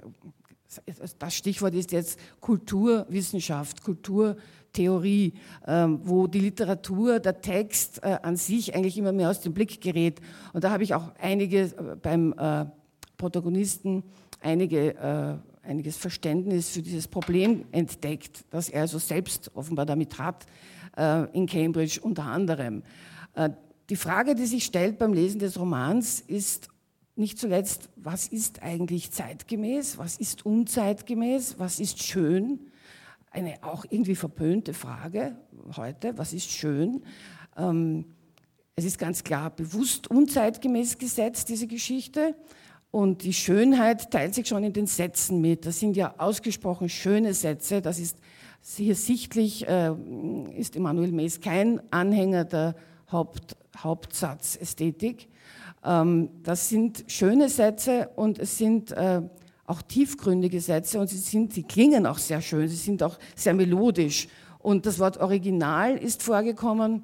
das Stichwort ist jetzt Kulturwissenschaft, Kulturtheorie, ähm, wo die Literatur, der Text äh, an sich eigentlich immer mehr aus dem Blick gerät. Und da habe ich auch einige äh, beim äh, Protagonisten, einige, äh, einiges Verständnis für dieses Problem entdeckt, das er also selbst offenbar damit hat, äh, in Cambridge unter anderem. Äh, Die Frage, die sich stellt beim Lesen des Romans, ist nicht zuletzt, was ist eigentlich zeitgemäß, was ist unzeitgemäß, was ist schön? Eine auch irgendwie verpönte Frage heute, was ist schön? Ähm, es ist ganz klar bewusst unzeitgemäß gesetzt, diese Geschichte. Und die Schönheit teilt sich schon in den Sätzen mit. Das sind ja ausgesprochen schöne Sätze. Das ist hier sichtlich, äh, ist Emmanuel Mays kein Anhänger der Haupt Hauptsatz-Ästhetik. Ähm, das sind schöne Sätze und es sind äh, auch tiefgründige Sätze und sie, sind, sie klingen auch sehr schön, sie sind auch sehr melodisch. Und das Wort Original ist vorgekommen.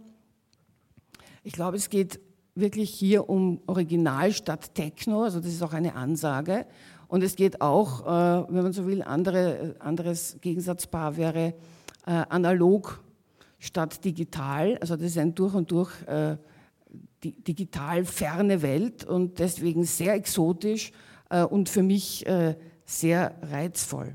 Ich glaube, es geht wirklich hier um Original statt Techno, also das ist auch eine Ansage. Und es geht auch, äh, wenn man so will, andere, anderes Gegensatzpaar wäre äh, analog statt digital. Also das ist ein durch und durch äh, die digital ferne Welt und deswegen sehr exotisch äh, und für mich äh, sehr reizvoll.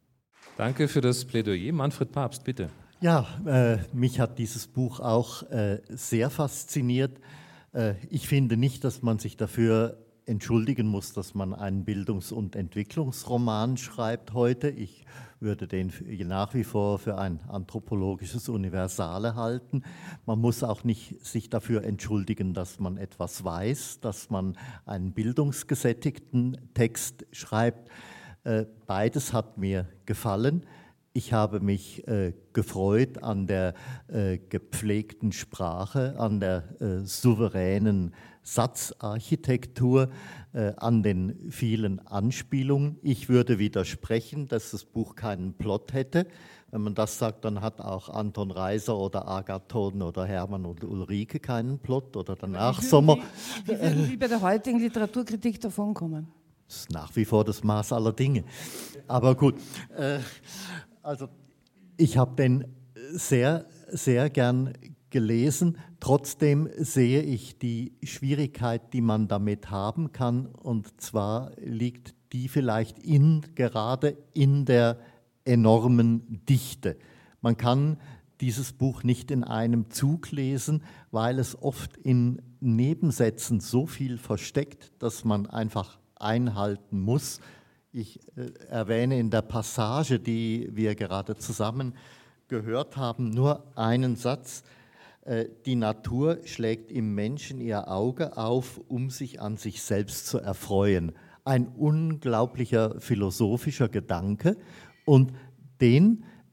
Danke für das Plädoyer. Manfred Pabst, bitte. Ja, äh, mich hat dieses Buch auch äh, sehr fasziniert. Äh, ich finde nicht, dass man sich dafür entschuldigen muss, dass man einen Bildungs- und Entwicklungsroman schreibt heute. Ich würde den nach wie vor für ein anthropologisches Universale halten. Man muss auch nicht sich dafür entschuldigen, dass man etwas weiß, dass man einen bildungsgesättigten Text schreibt. Äh, beides hat mir gefallen. Ich habe mich äh, gefreut an der äh, gepflegten Sprache, an der äh, souveränen Satzarchitektur, äh, an den vielen Anspielungen. Ich würde widersprechen, dass das Buch keinen Plot hätte. Wenn man das sagt, dann hat auch Anton Reiser oder Agathon oder Hermann und Ulrike keinen Plot oder danach Sommer. Wie, wie würden Sie bei der heutigen Literaturkritik davonkommen? Das ist nach wie vor das Maß aller Dinge. Aber gut, äh, also ich habe den sehr, sehr gern gelesen. Trotzdem sehe ich die Schwierigkeit, die man damit haben kann. Und zwar liegt die vielleicht in, gerade in der enormen Dichte. Man kann dieses Buch nicht in einem Zug lesen, weil es oft in Nebensätzen so viel versteckt, dass man einfach einhalten muss. Ich äh, erwähne in der Passage, die wir gerade zusammen gehört haben, nur einen Satz. Äh, die Natur schlägt im Menschen ihr Auge auf, um sich an sich selbst zu erfreuen. Ein unglaublicher philosophischer Gedanke und den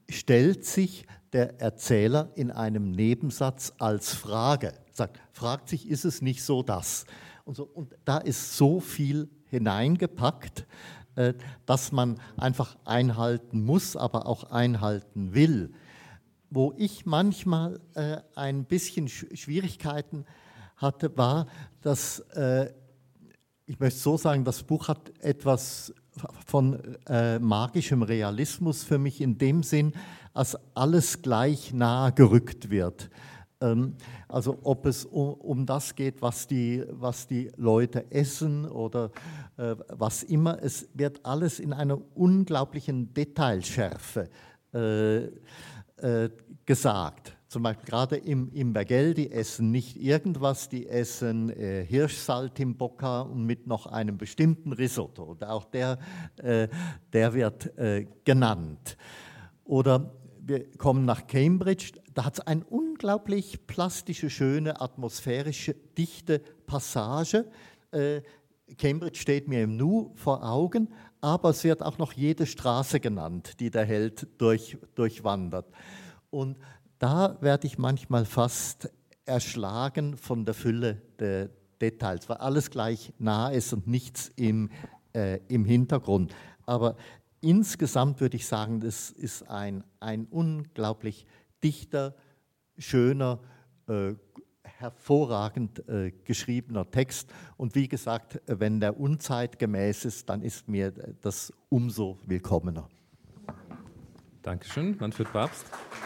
stellt sich der Erzähler in einem Nebensatz als Frage. Sagt, fragt sich, ist es nicht so das? Und, so, und da ist so viel hineingepackt, äh, dass man einfach einhalten muss, aber auch einhalten will. Wo ich manchmal äh, ein bisschen Schwierigkeiten hatte, war, dass, äh, ich möchte so sagen, das Buch hat etwas von äh, magischem Realismus für mich in dem Sinn, als alles gleich nahe gerückt wird. Ähm, also ob es um, um das geht, was die, was die Leute essen oder äh, was immer, es wird alles in einer unglaublichen Detailschärfe äh, äh, gesagt. Zum Beispiel gerade im, im Bergell, die essen nicht irgendwas, die essen äh, Hirschsaltimbocca und mit noch einem bestimmten Risotto. Und auch der, äh, der wird äh, genannt. Oder wir kommen nach Cambridge, da hat es eine unglaublich plastische, schöne, atmosphärische, dichte Passage. Äh, Cambridge steht mir im Nu vor Augen, aber es wird auch noch jede Straße genannt, die der Held durch, durchwandert. Und da werde ich manchmal fast erschlagen von der Fülle der Details, weil alles gleich nah ist und nichts im, äh, im Hintergrund. Aber insgesamt würde ich sagen, das ist ein, ein unglaublich dichter, schöner, äh, hervorragend äh, geschriebener Text. Und wie gesagt, wenn der unzeitgemäß ist, dann ist mir das umso willkommener. Dankeschön, Manfred Pabst.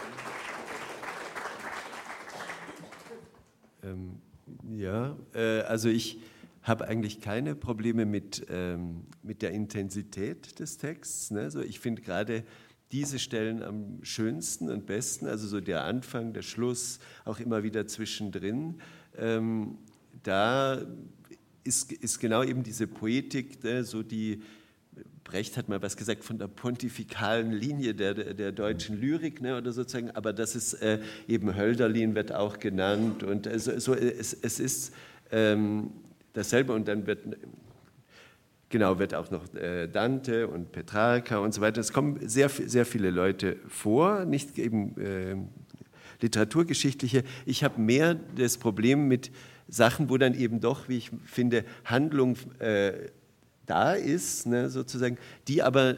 Ähm, ja, äh, also ich habe eigentlich keine Probleme mit, ähm, mit der Intensität des Texts. Ne? So, ich finde gerade diese Stellen am schönsten und besten, also so der Anfang, der Schluss, auch immer wieder zwischendrin. Ähm, da ist, ist genau eben diese Poetik, ne? So die, Brecht hat mal was gesagt von der pontifikalen Linie der, der, der deutschen Lyrik, ne, oder sozusagen, aber das ist äh, eben Hölderlin wird auch genannt und äh, so, so, es, es ist ähm, dasselbe und dann wird, genau, wird auch noch äh, Dante und Petrarca und so weiter, es kommen sehr, sehr viele Leute vor, nicht eben äh, literaturgeschichtliche. Ich habe mehr das Problem mit Sachen, wo dann eben doch, wie ich finde, Handlung äh, da ist, ne, sozusagen, die aber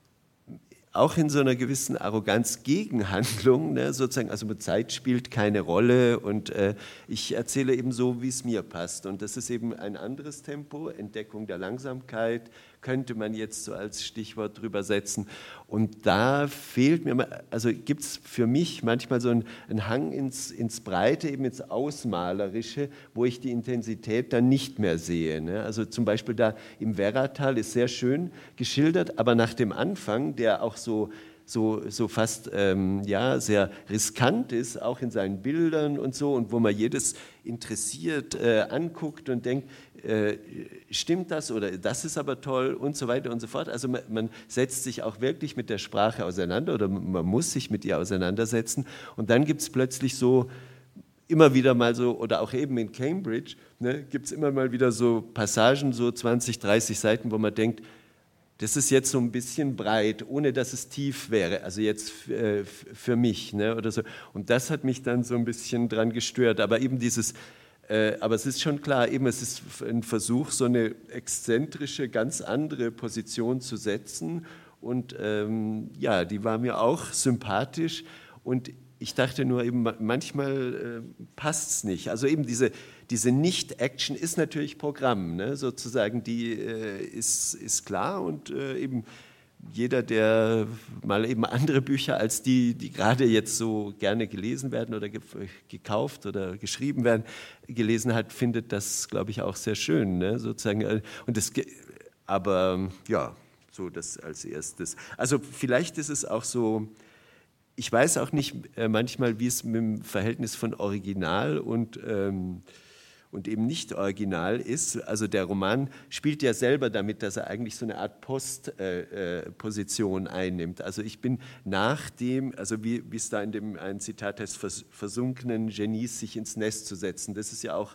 auch in so einer gewissen Arroganz Gegenhandlung, ne, sozusagen, also Zeit spielt keine Rolle und äh, ich erzähle eben so, wie es mir passt. Und das ist eben ein anderes Tempo, Entdeckung der Langsamkeit, könnte man jetzt so als Stichwort drüber setzen. Und da fehlt mir, also gibt es für mich manchmal so einen, einen Hang ins, ins Breite, eben ins Ausmalerische, wo ich die Intensität dann nicht mehr sehe. Ne? Also zum Beispiel da im Werratal ist sehr schön geschildert, aber nach dem Anfang, der auch so so, so fast ähm, ja, sehr riskant ist, auch in seinen Bildern und so, und wo man jedes interessiert äh, anguckt und denkt, äh, stimmt das oder das ist aber toll und so weiter und so fort. Also man, man setzt sich auch wirklich mit der Sprache auseinander oder man muss sich mit ihr auseinandersetzen und dann gibt es plötzlich so immer wieder mal so, oder auch eben in Cambridge, ne, gibt es immer mal wieder so Passagen, so zwanzig, dreißig Seiten, wo man denkt, das ist jetzt so ein bisschen breit, ohne dass es tief wäre, also jetzt äh, für mich, ne, oder so. Und das hat mich dann so ein bisschen dran gestört. Aber eben dieses, äh, aber es ist schon klar, eben es ist ein Versuch, so eine exzentrische, ganz andere Position zu setzen. Und ähm, ja, die war mir auch sympathisch. Und ich dachte nur eben, manchmal äh, passt es nicht. Also eben diese, diese Nicht-Action ist natürlich Programm, ne? Sozusagen, die äh, ist, ist klar und äh, eben jeder, der mal eben andere Bücher als die, die gerade jetzt so gerne gelesen werden oder ge gekauft oder geschrieben werden, gelesen hat, findet das, glaube ich, auch sehr schön, ne? Sozusagen. Und das, aber ja, so das als erstes. Also vielleicht ist es auch so. Ich weiß auch nicht äh, manchmal, wie es mit dem Verhältnis von Original und, ähm, und eben nicht Original ist. Also der Roman spielt ja selber damit, dass er eigentlich so eine Art Postposition äh, äh, einnimmt. Also ich bin nach dem, also wie es da in dem ein Zitat heißt, vers versunkenen Genies sich ins Nest zu setzen. Das ist ja auch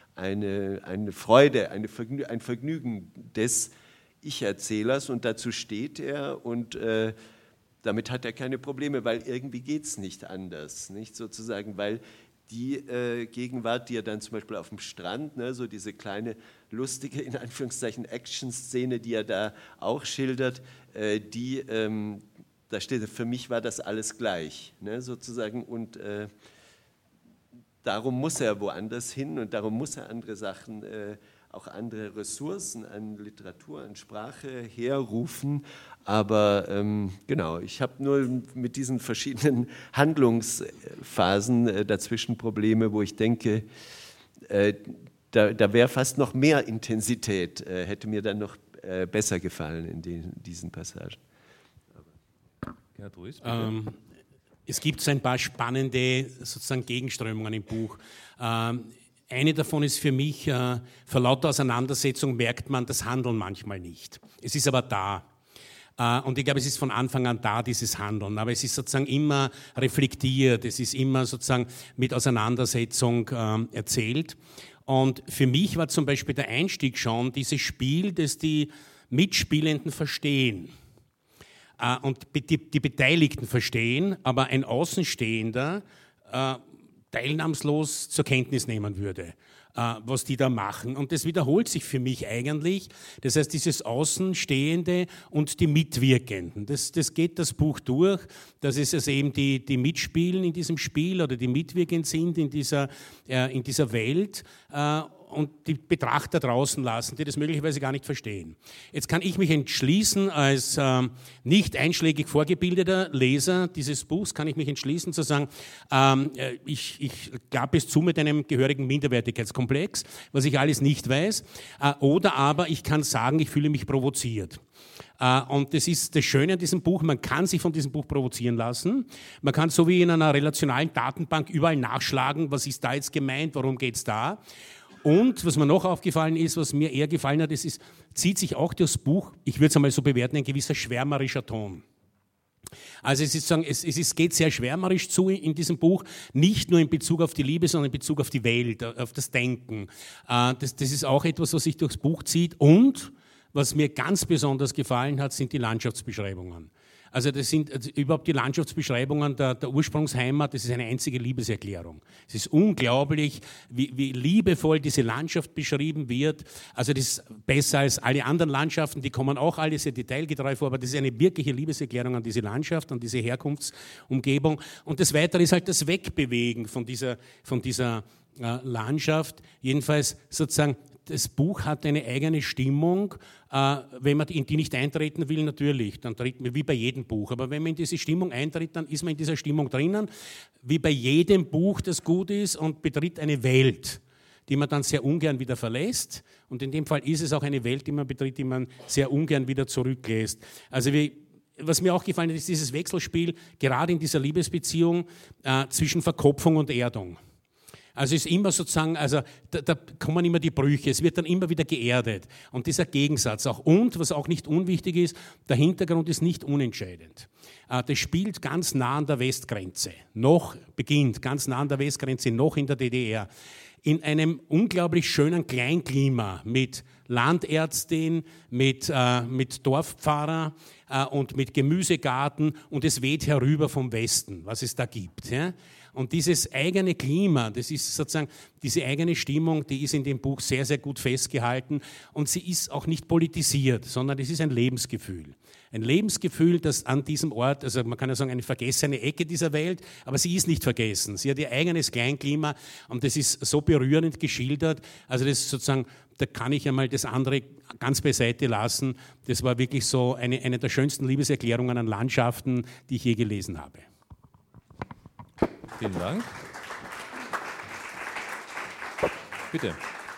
eine, eine Freude, eine Vergnü ein Vergnügen des Ich-Erzählers und dazu steht er und äh, damit hat er keine Probleme, weil irgendwie geht es nicht anders, nicht sozusagen, weil die äh, Gegenwart, die er dann zum Beispiel auf dem Strand, ne, so diese kleine lustige, in Anführungszeichen, Action-Szene, die er da auch schildert, äh, die, ähm, da steht, für mich war das alles gleich, ne, sozusagen, und äh, darum muss er woanders hin und darum muss er andere Sachen, äh, auch andere Ressourcen an Literatur, an Sprache herrufen. Aber ähm, genau, ich habe nur mit diesen verschiedenen Handlungsphasen äh, dazwischen Probleme, wo ich denke, äh, da, da wäre fast noch mehr Intensität, äh, hätte mir dann noch äh, besser gefallen in den, diesen Passagen. Gerhard Ruiz, ähm, es gibt so ein paar spannende sozusagen Gegenströmungen im Buch. Ähm, Eine davon ist für mich, äh, vor lauter Auseinandersetzung merkt man das Handeln manchmal nicht. Es ist aber da. Äh, und ich glaube, es ist von Anfang an da, dieses Handeln. Aber es ist sozusagen immer reflektiert, es ist immer sozusagen mit Auseinandersetzung äh, erzählt. Und für mich war zum Beispiel der Einstieg schon dieses Spiel, das die Mitspielenden verstehen. Äh, und die, die Beteiligten verstehen, aber ein Außenstehender äh, teilnahmslos zur Kenntnis nehmen würde, äh, was die da machen. Und das wiederholt sich für mich eigentlich. Das heißt, dieses Außenstehende und die Mitwirkenden. Das, das geht das Buch durch, dass es also eben die, die mitspielen in diesem Spiel oder die mitwirkend sind in dieser, äh, in dieser Welt äh, und die Betrachter draußen lassen, die das möglicherweise gar nicht verstehen. Jetzt kann ich mich entschließen, als ähm, nicht einschlägig vorgebildeter Leser dieses Buchs, kann ich mich entschließen zu sagen, ähm, ich, ich klappe es zu mit einem gehörigen Minderwertigkeitskomplex, was ich alles nicht weiß, äh, oder aber ich kann sagen, ich fühle mich provoziert. Und das ist das Schöne an diesem Buch, man kann sich von diesem Buch provozieren lassen. Man kann so wie in einer relationalen Datenbank überall nachschlagen, was ist da jetzt gemeint, worum geht es da. Und was mir noch aufgefallen ist, was mir eher gefallen hat, es ist, zieht sich auch durchs Buch, ich würde es einmal so bewerten, ein gewisser schwärmerischer Ton. Also es, ist, es, ist, es geht sehr schwärmerisch zu in diesem Buch, nicht nur in Bezug auf die Liebe, sondern in Bezug auf die Welt, auf das Denken. Das, das ist auch etwas, was sich durchs Buch zieht. Und was mir ganz besonders gefallen hat, sind die Landschaftsbeschreibungen. Also das sind also überhaupt die Landschaftsbeschreibungen der, der Ursprungsheimat, das ist eine einzige Liebeserklärung. Es ist unglaublich, wie, wie liebevoll diese Landschaft beschrieben wird. Also das ist besser als alle anderen Landschaften, die kommen auch alle sehr detailgetreu vor, aber das ist eine wirkliche Liebeserklärung an diese Landschaft, an diese Herkunftsumgebung. Und das Weitere ist halt das Wegbewegen von dieser, von dieser äh, Landschaft. Jedenfalls sozusagen, das Buch hat eine eigene Stimmung, äh, wenn man in die nicht eintreten will, natürlich, dann tritt man wie bei jedem Buch, aber wenn man in diese Stimmung eintritt, dann ist man in dieser Stimmung drinnen, wie bei jedem Buch, das gut ist, und betritt eine Welt, die man dann sehr ungern wieder verlässt, und in dem Fall ist es auch eine Welt, die man betritt, die man sehr ungern wieder zurücklässt. Also wie Was mir auch gefallen hat, ist dieses Wechselspiel, gerade in dieser Liebesbeziehung äh, zwischen Verkopfung und Erdung. Also es ist immer sozusagen, also da, da kommen immer die Brüche, es wird dann immer wieder geerdet. Und dieser Gegensatz auch. Und, was auch nicht unwichtig ist, der Hintergrund ist nicht unentscheidend. Äh, das spielt ganz nah an der Westgrenze. Noch beginnt ganz nah an der Westgrenze, noch in der D D R. In einem unglaublich schönen Kleinklima mit Landärztin, mit, äh, mit Dorfpfarrer äh, und mit Gemüsegarten, und es weht herüber vom Westen, was es da gibt. Ja? Und dieses eigene Klima, das ist sozusagen diese eigene Stimmung, die ist in dem Buch sehr, sehr gut festgehalten, und sie ist auch nicht politisiert, sondern es ist ein Lebensgefühl. Ein Lebensgefühl, das an diesem Ort, also man kann ja sagen, eine vergessene Ecke dieser Welt, aber sie ist nicht vergessen. Sie hat ihr eigenes Kleinklima, und das ist so berührend geschildert. Also das ist sozusagen, da kann ich einmal das andere ganz beiseite lassen. Das war wirklich so eine, eine der schönsten Liebeserklärungen an Landschaften, die ich je gelesen habe. Vielen Dank. Bitte.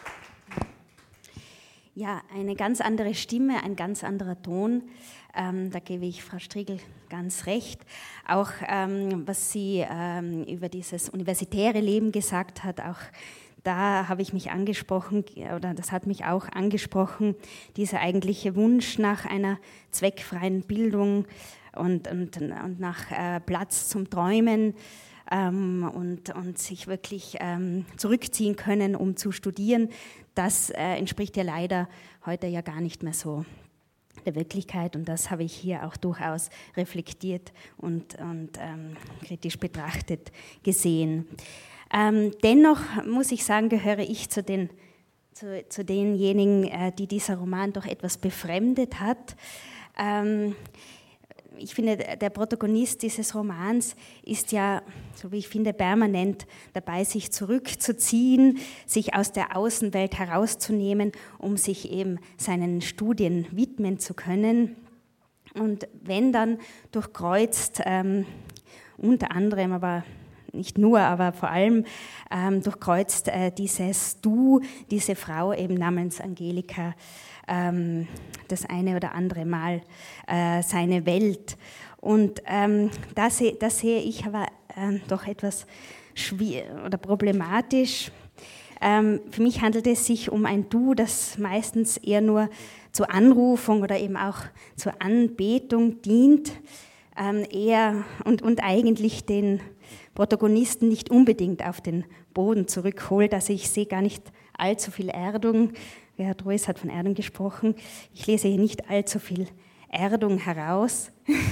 Ja, eine ganz andere Stimme, ein ganz anderer Ton. Ähm, da gebe ich Frau Striegel ganz recht. Auch ähm, was sie ähm, über dieses universitäre Leben gesagt hat, auch da habe ich mich angesprochen, oder das hat mich auch angesprochen, dieser eigentliche Wunsch nach einer zweckfreien Bildung und, und, und nach äh, Platz zum Träumen. Ähm, und, und sich wirklich ähm, zurückziehen können, um zu studieren, das äh, entspricht ja leider heute ja gar nicht mehr so. der Wirklichkeit, und das habe ich hier auch durchaus reflektiert und, und ähm, kritisch betrachtet gesehen. Ähm, dennoch muss ich sagen, gehöre ich zu, den, zu, zu denjenigen, äh, die dieser Roman doch etwas befremdet hat. Ähm, Ich finde, der Protagonist dieses Romans ist ja, so wie ich finde, permanent dabei, sich zurückzuziehen, sich aus der Außenwelt herauszunehmen, um sich eben seinen Studien widmen zu können. Und wenn dann durchkreuzt, ähm, unter anderem, aber nicht nur, aber vor allem ähm, durchkreuzt äh, dieses Du, diese Frau eben namens Angelika, ähm, das eine oder andere Mal äh, seine Welt. Und ähm, das, das sehe ich aber äh, doch etwas schwierig oder problematisch. Ähm, für mich handelt es sich um ein Du, das meistens eher nur zur Anrufung oder eben auch zur Anbetung dient, ähm, eher und, und eigentlich den Protagonisten nicht unbedingt auf den Boden zurückholt. Also ich sehe gar nicht allzu viel Erdung. Gerhard Reuss hat von Erdung gesprochen. Ich lese hier nicht allzu viel Erdung heraus.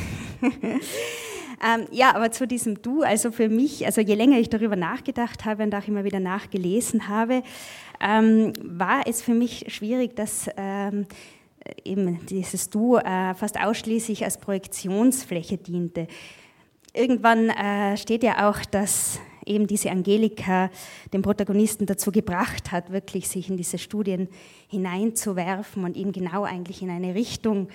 ähm, ja, aber zu diesem Du, also für mich, also je länger ich darüber nachgedacht habe und auch immer wieder nachgelesen habe, ähm, war es für mich schwierig, dass ähm, eben dieses Du äh, fast ausschließlich als Projektionsfläche diente. Irgendwann äh, steht ja auch, dass eben diese Angelika den Protagonisten dazu gebracht hat, wirklich sich in diese Studien hineinzuwerfen und ihm genau eigentlich in eine Richtung,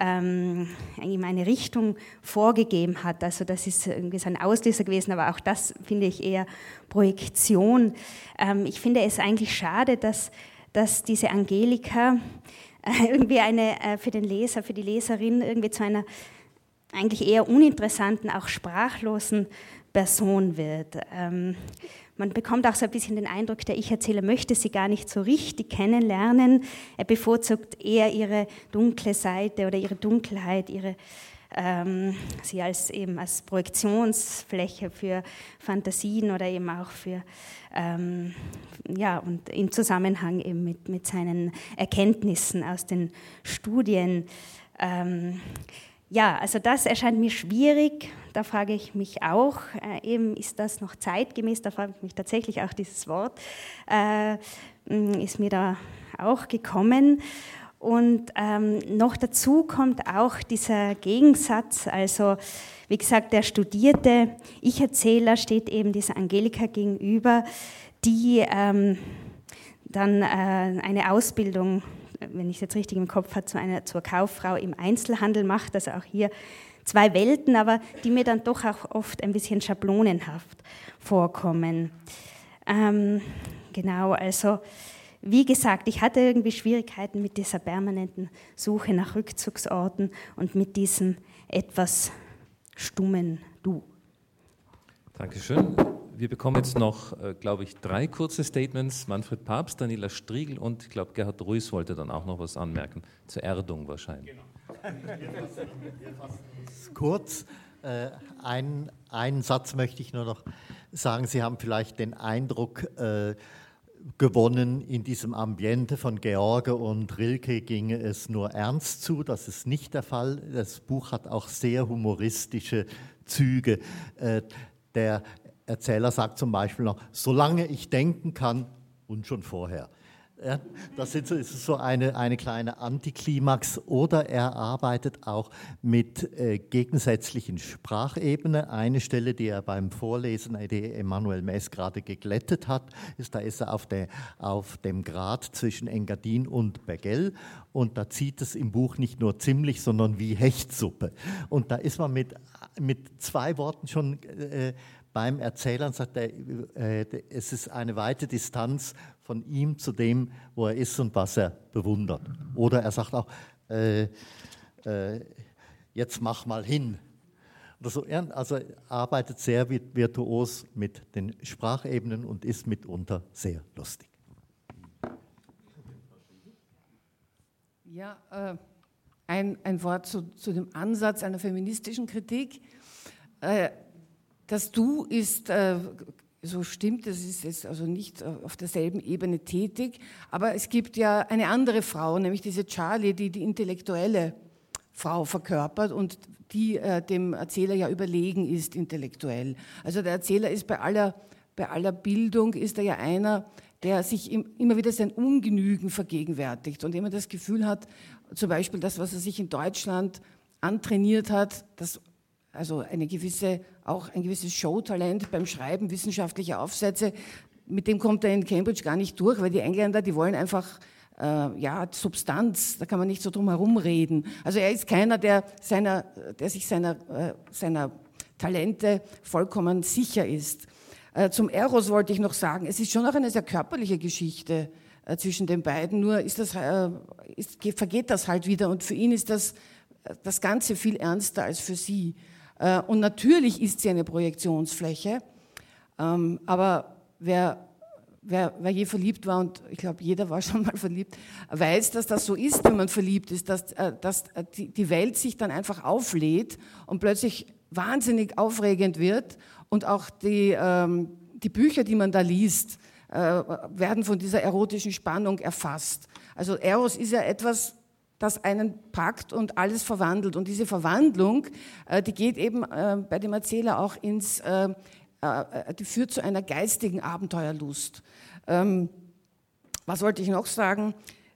ähm, ihm eine Richtung vorgegeben hat. Also das ist irgendwie so ein Auslöser gewesen, aber auch das finde ich eher Projektion. Ähm, ich finde es eigentlich schade, dass, dass diese Angelika äh, irgendwie eine äh, für den Leser, für die Leserin irgendwie zu einer eigentlich eher uninteressanten, auch sprachlosen Person wird. Ähm, man bekommt auch so ein bisschen den Eindruck, der Ich-Erzähler möchte sie gar nicht so richtig kennenlernen. Er bevorzugt eher ihre dunkle Seite oder ihre Dunkelheit, ihre, ähm, sie als, eben als Projektionsfläche für Fantasien oder eben auch für, ähm, ja, und im Zusammenhang eben mit, mit seinen Erkenntnissen aus den Studien. Ähm, Ja, also das erscheint mir schwierig. Da frage ich mich auch, äh, eben ist das noch zeitgemäß? Da frage ich mich tatsächlich auch, dieses Wort äh, ist mir da auch gekommen. Und ähm, noch dazu kommt auch dieser Gegensatz, also wie gesagt, der studierte Ich-Erzähler steht eben dieser Angelika gegenüber, die ähm, dann äh, eine Ausbildung, wenn ich es jetzt richtig im Kopf habe, zu einer, zur Kauffrau im Einzelhandel macht, also auch hier zwei Welten, aber die mir dann doch auch oft ein bisschen schablonenhaft vorkommen. Ähm, genau, also wie gesagt, ich hatte irgendwie Schwierigkeiten mit dieser permanenten Suche nach Rückzugsorten und mit diesem etwas stummen Du. Dankeschön. Wir bekommen jetzt noch, äh, glaube ich, drei kurze Statements. Manfred Pabst, Daniela Striegel und, ich glaube, Gerhard Reuss wollte dann auch noch was anmerken. Zur Erdung wahrscheinlich. Genau. Kurz, äh, ein, einen Satz möchte ich nur noch sagen. Sie haben vielleicht den Eindruck äh, gewonnen, in diesem Ambiente von George und Rilke ginge es nur ernst zu. Das ist nicht der Fall. Das Buch hat auch sehr humoristische Züge. Äh, der Erzähler sagt zum Beispiel noch, solange ich denken kann und schon vorher. Ja, das ist so eine, eine kleine Antiklimax. Oder er arbeitet auch mit äh, gegensätzlichen Sprachebenen. Eine Stelle, die er beim Vorlesen, die Emmanuel Mess gerade geglättet hat, ist, da ist er auf, der, auf dem Grat zwischen Engadin und Bergell. Und da zieht es im Buch nicht nur ziemlich, sondern wie Hechtsuppe. Und da ist man mit, mit zwei Worten schon äh, beim Erzähler und sagt, er, äh, es ist eine weite Distanz von ihm zu dem, wo er ist und was er bewundert. Oder er sagt auch, äh, äh, jetzt mach mal hin. Oder so. Also er arbeitet sehr virtuos mit den Sprachebenen und ist mitunter sehr lustig. Ja, äh, ein, ein Wort zu, zu dem Ansatz einer feministischen Kritik. Äh, Das Du ist äh, so stimmt, das ist jetzt also nicht auf derselben Ebene tätig, aber es gibt ja eine andere Frau, nämlich diese Charlie, die die intellektuelle Frau verkörpert und die äh, dem Erzähler ja überlegen ist intellektuell. Also der Erzähler ist bei aller, bei aller Bildung, ist er ja einer, der sich im, immer wieder sein Ungenügen vergegenwärtigt und immer das Gefühl hat, zum Beispiel das, was er sich in Deutschland antrainiert hat, das, also eine gewisse, auch ein gewisses Showtalent beim Schreiben wissenschaftlicher Aufsätze, mit dem kommt er in Cambridge gar nicht durch, weil die Engländer, die wollen einfach äh, ja, Substanz, da kann man nicht so drum herum reden. Also er ist keiner, der, seiner, der sich seiner, äh, seiner Talente vollkommen sicher ist. Äh, zum Eros wollte ich noch sagen, es ist schon auch eine sehr körperliche Geschichte äh, zwischen den beiden, nur ist das, äh, ist, vergeht das halt wieder und für ihn ist das, das Ganze viel ernster als für sie. Äh, und natürlich ist sie eine Projektionsfläche, ähm, aber wer Wer, wer je verliebt war, und ich glaube, jeder war schon mal verliebt, weiß, dass das so ist, wenn man verliebt ist, dass, dass die Welt sich dann einfach auflädt und plötzlich wahnsinnig aufregend wird und auch die, ähm, die Bücher, die man da liest, äh, werden von dieser erotischen Spannung erfasst. Also Eros ist ja etwas, das einen packt und alles verwandelt. Und diese Verwandlung, äh, die geht eben äh, bei dem Erzähler auch ins... Äh, die führt zu einer geistigen Abenteuerlust. Ähm, was wollte ich noch sagen?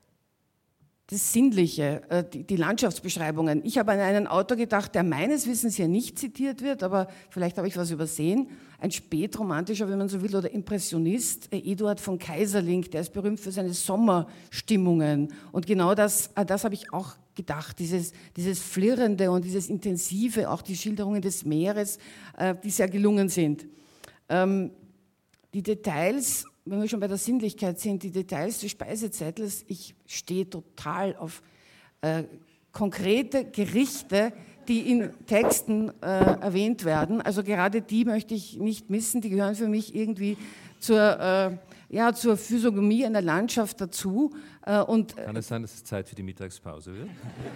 Das Sinnliche, äh, die, die Landschaftsbeschreibungen. Ich habe an einen Autor gedacht, der meines Wissens hier nicht zitiert wird, aber vielleicht habe ich was übersehen. Ein spätromantischer, wenn man so will, oder Impressionist, äh, Eduard von Keyserlingk, der ist berühmt für seine Sommerstimmungen. Und genau das, äh, das habe ich auch gedacht, dieses, dieses Flirrende und dieses Intensive, auch die Schilderungen des Meeres, äh, die sehr gelungen sind. Ähm, die Details, wenn wir schon bei der Sinnlichkeit sind, die Details des Speisezettels, ich stehe total auf äh, konkrete Gerichte, die in Texten äh, erwähnt werden. Also gerade die möchte ich nicht missen, die gehören für mich irgendwie zur... Äh, ja, zur Physiognomie einer Landschaft dazu. Äh, und, Kann es sein, dass es Zeit für die Mittagspause wird?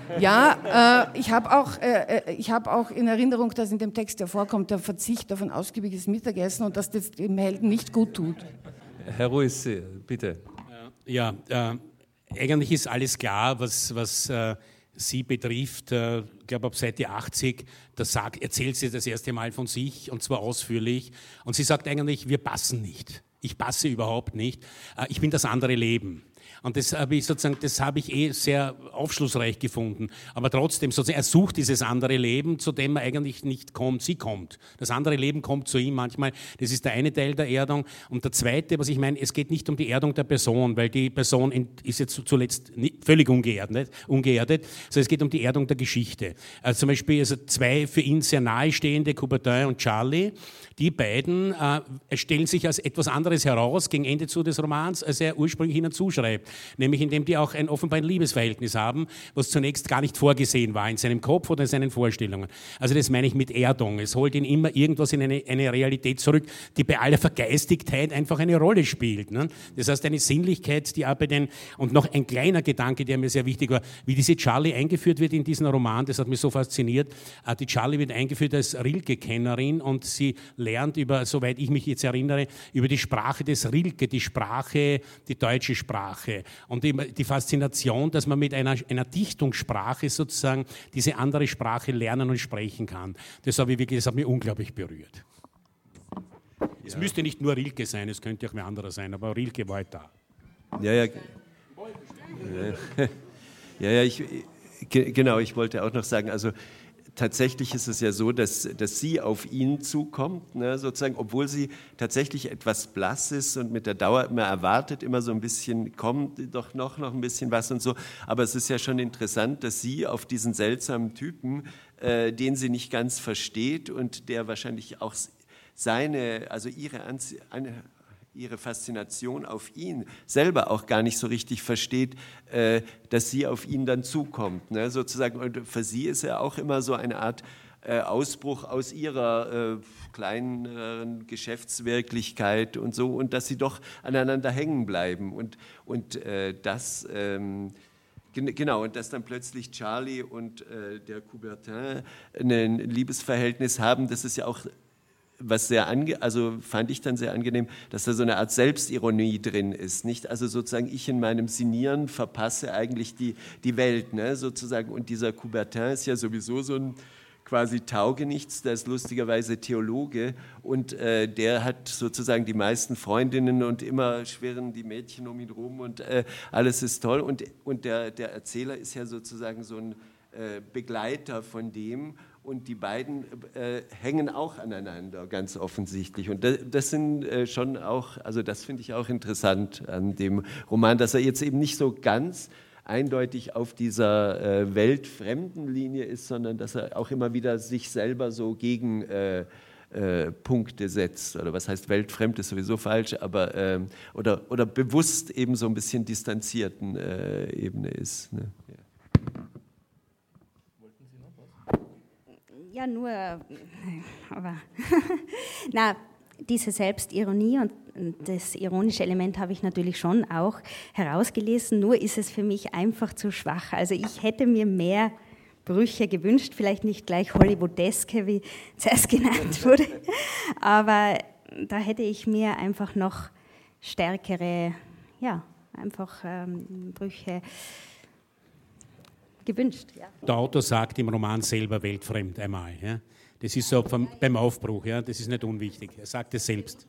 Ja, äh, ich habe auch, äh, ich hab auch in Erinnerung, dass in dem Text ja vorkommt, der Verzicht auf ein ausgiebiges Mittagessen und dass das dem Helden nicht gut tut. Herr Ruiz, bitte. Ja, äh, eigentlich ist alles klar, was, was äh, sie betrifft. Äh, ich glaube, ab Seite achtzig, da sagt, erzählt sie das erste Mal von sich und zwar ausführlich. Und sie sagt eigentlich, wir passen nicht. Ich passe überhaupt nicht. Ich bin das andere Leben. Und das habe ich sozusagen, das habe ich eh sehr aufschlussreich gefunden. Aber trotzdem, sozusagen, er sucht dieses andere Leben, zu dem er eigentlich nicht kommt. Sie kommt. Das andere Leben kommt zu ihm manchmal. Das ist der eine Teil der Erdung. Und der zweite, was ich meine, es geht nicht um die Erdung der Person, weil die Person ist jetzt zuletzt völlig ungeerdet, ungeerdet, sondern es geht um die Erdung der Geschichte. Also zum Beispiel also zwei für ihn sehr nahestehende, Coubertin und Charlie, die beiden äh, stellen sich als etwas anderes heraus gegen Ende zu des Romans, als er ursprünglich ihnen zuschreibt. Nämlich indem die auch ein offenbar ein Liebesverhältnis haben, was zunächst gar nicht vorgesehen war in seinem Kopf oder in seinen Vorstellungen. Also das meine ich mit Erdung. Es holt ihn immer irgendwas in eine, eine Realität zurück, die bei aller Vergeistigtheit einfach eine Rolle spielt. Ne? Das heißt, eine Sinnlichkeit, die auch bei den... Und noch ein kleiner Gedanke, der mir sehr wichtig war, wie diese Charlie eingeführt wird in diesen Roman, das hat mich so fasziniert. Die Charlie wird eingeführt als Rilke-Kennerin und sie lernt über, soweit ich mich jetzt erinnere, über die Sprache des Rilke, die Sprache, die deutsche Sprache. Und die, die Faszination, dass man mit einer, einer Dichtungssprache sozusagen diese andere Sprache lernen und sprechen kann. Das, habe ich wirklich, das hat mich unglaublich berührt. Ja. Es müsste nicht nur Rilke sein, es könnte auch ein anderer sein, aber Rilke war halt da. Ja, ja. Ja, ja, ich, genau, ich wollte auch noch sagen, also tatsächlich ist es ja so, dass, dass sie auf ihn zukommt, ne, sozusagen, obwohl sie tatsächlich etwas blass ist und mit der Dauer, man erwartet immer so ein bisschen, kommt doch noch, noch ein bisschen was und so, aber es ist ja schon interessant, dass sie auf diesen seltsamen Typen, äh, den sie nicht ganz versteht und der wahrscheinlich auch seine, also ihre Anzie- eine, ihre Faszination auf ihn selber auch gar nicht so richtig versteht, äh, dass sie auf ihn dann zukommt. Ne? Sozusagen, und für sie ist er auch immer so eine Art äh, Ausbruch aus ihrer äh, kleinen äh, Geschäftswirklichkeit und so, und dass sie doch aneinander hängen bleiben. Und, und äh, das... Ähm, Genau, und dass dann plötzlich Charlie und äh, der Coubertin ein Liebesverhältnis haben, das ist ja auch was sehr ange also fand ich dann sehr angenehm, dass da so eine Art Selbstironie drin ist, nicht? Also sozusagen ich in meinem Sinieren verpasse eigentlich die, die Welt, ne? Sozusagen, und dieser Coubertin ist ja sowieso so ein quasi Taugenichts, der ist lustigerweise Theologe und äh, der hat sozusagen die meisten Freundinnen und immer schwirren die Mädchen um ihn rum und äh, alles ist toll und, und der, der Erzähler ist ja sozusagen so ein äh, Begleiter von dem und die beiden äh, hängen auch aneinander, ganz offensichtlich. Und das, das sind äh, schon auch, also das finde ich auch interessant an dem Roman, dass er jetzt eben nicht so ganz eindeutig auf dieser äh, weltfremden Linie ist, sondern dass er auch immer wieder sich selber so gegen äh, äh, Punkte setzt. Oder was heißt weltfremd, ist sowieso falsch, aber äh, oder, oder bewusst eben so ein bisschen distanzierten äh, Ebene ist. Ne? Ja. Wollten Sie noch was? Ja, nur, aber na, diese Selbstironie und das ironische Element habe ich natürlich schon auch herausgelesen, nur ist es für mich einfach zu schwach. Also ich hätte mir mehr Brüche gewünscht, vielleicht nicht gleich Hollywoodeske, wie zuerst genannt wurde, aber da hätte ich mir einfach noch stärkere, ja, einfach ähm, Brüche gewünscht. Ja. Der Autor sagt im Roman selber weltfremd einmal. Ja? Das ist so vom, beim Aufbruch, ja? Das ist nicht unwichtig. Er sagt es selbst.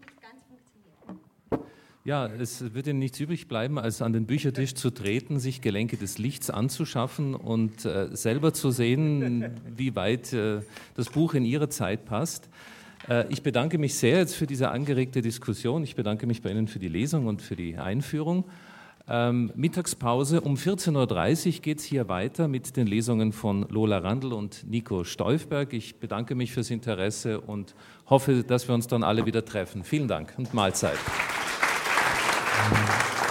Ja, es wird Ihnen nichts übrig bleiben, als an den Büchertisch zu treten, sich Gelenke des Lichts anzuschaffen und äh, selber zu sehen, wie weit äh, das Buch in Ihre Zeit passt. Äh, ich bedanke mich sehr jetzt für diese angeregte Diskussion. Ich bedanke mich bei Ihnen für die Lesung und für die Einführung. Ähm, Mittagspause um vierzehn Uhr dreißig geht es hier weiter mit den Lesungen von Lola Randl und Nico Steufberg. Ich bedanke mich fürs Interesse und hoffe, dass wir uns dann alle wieder treffen. Vielen Dank und Mahlzeit. Thank you.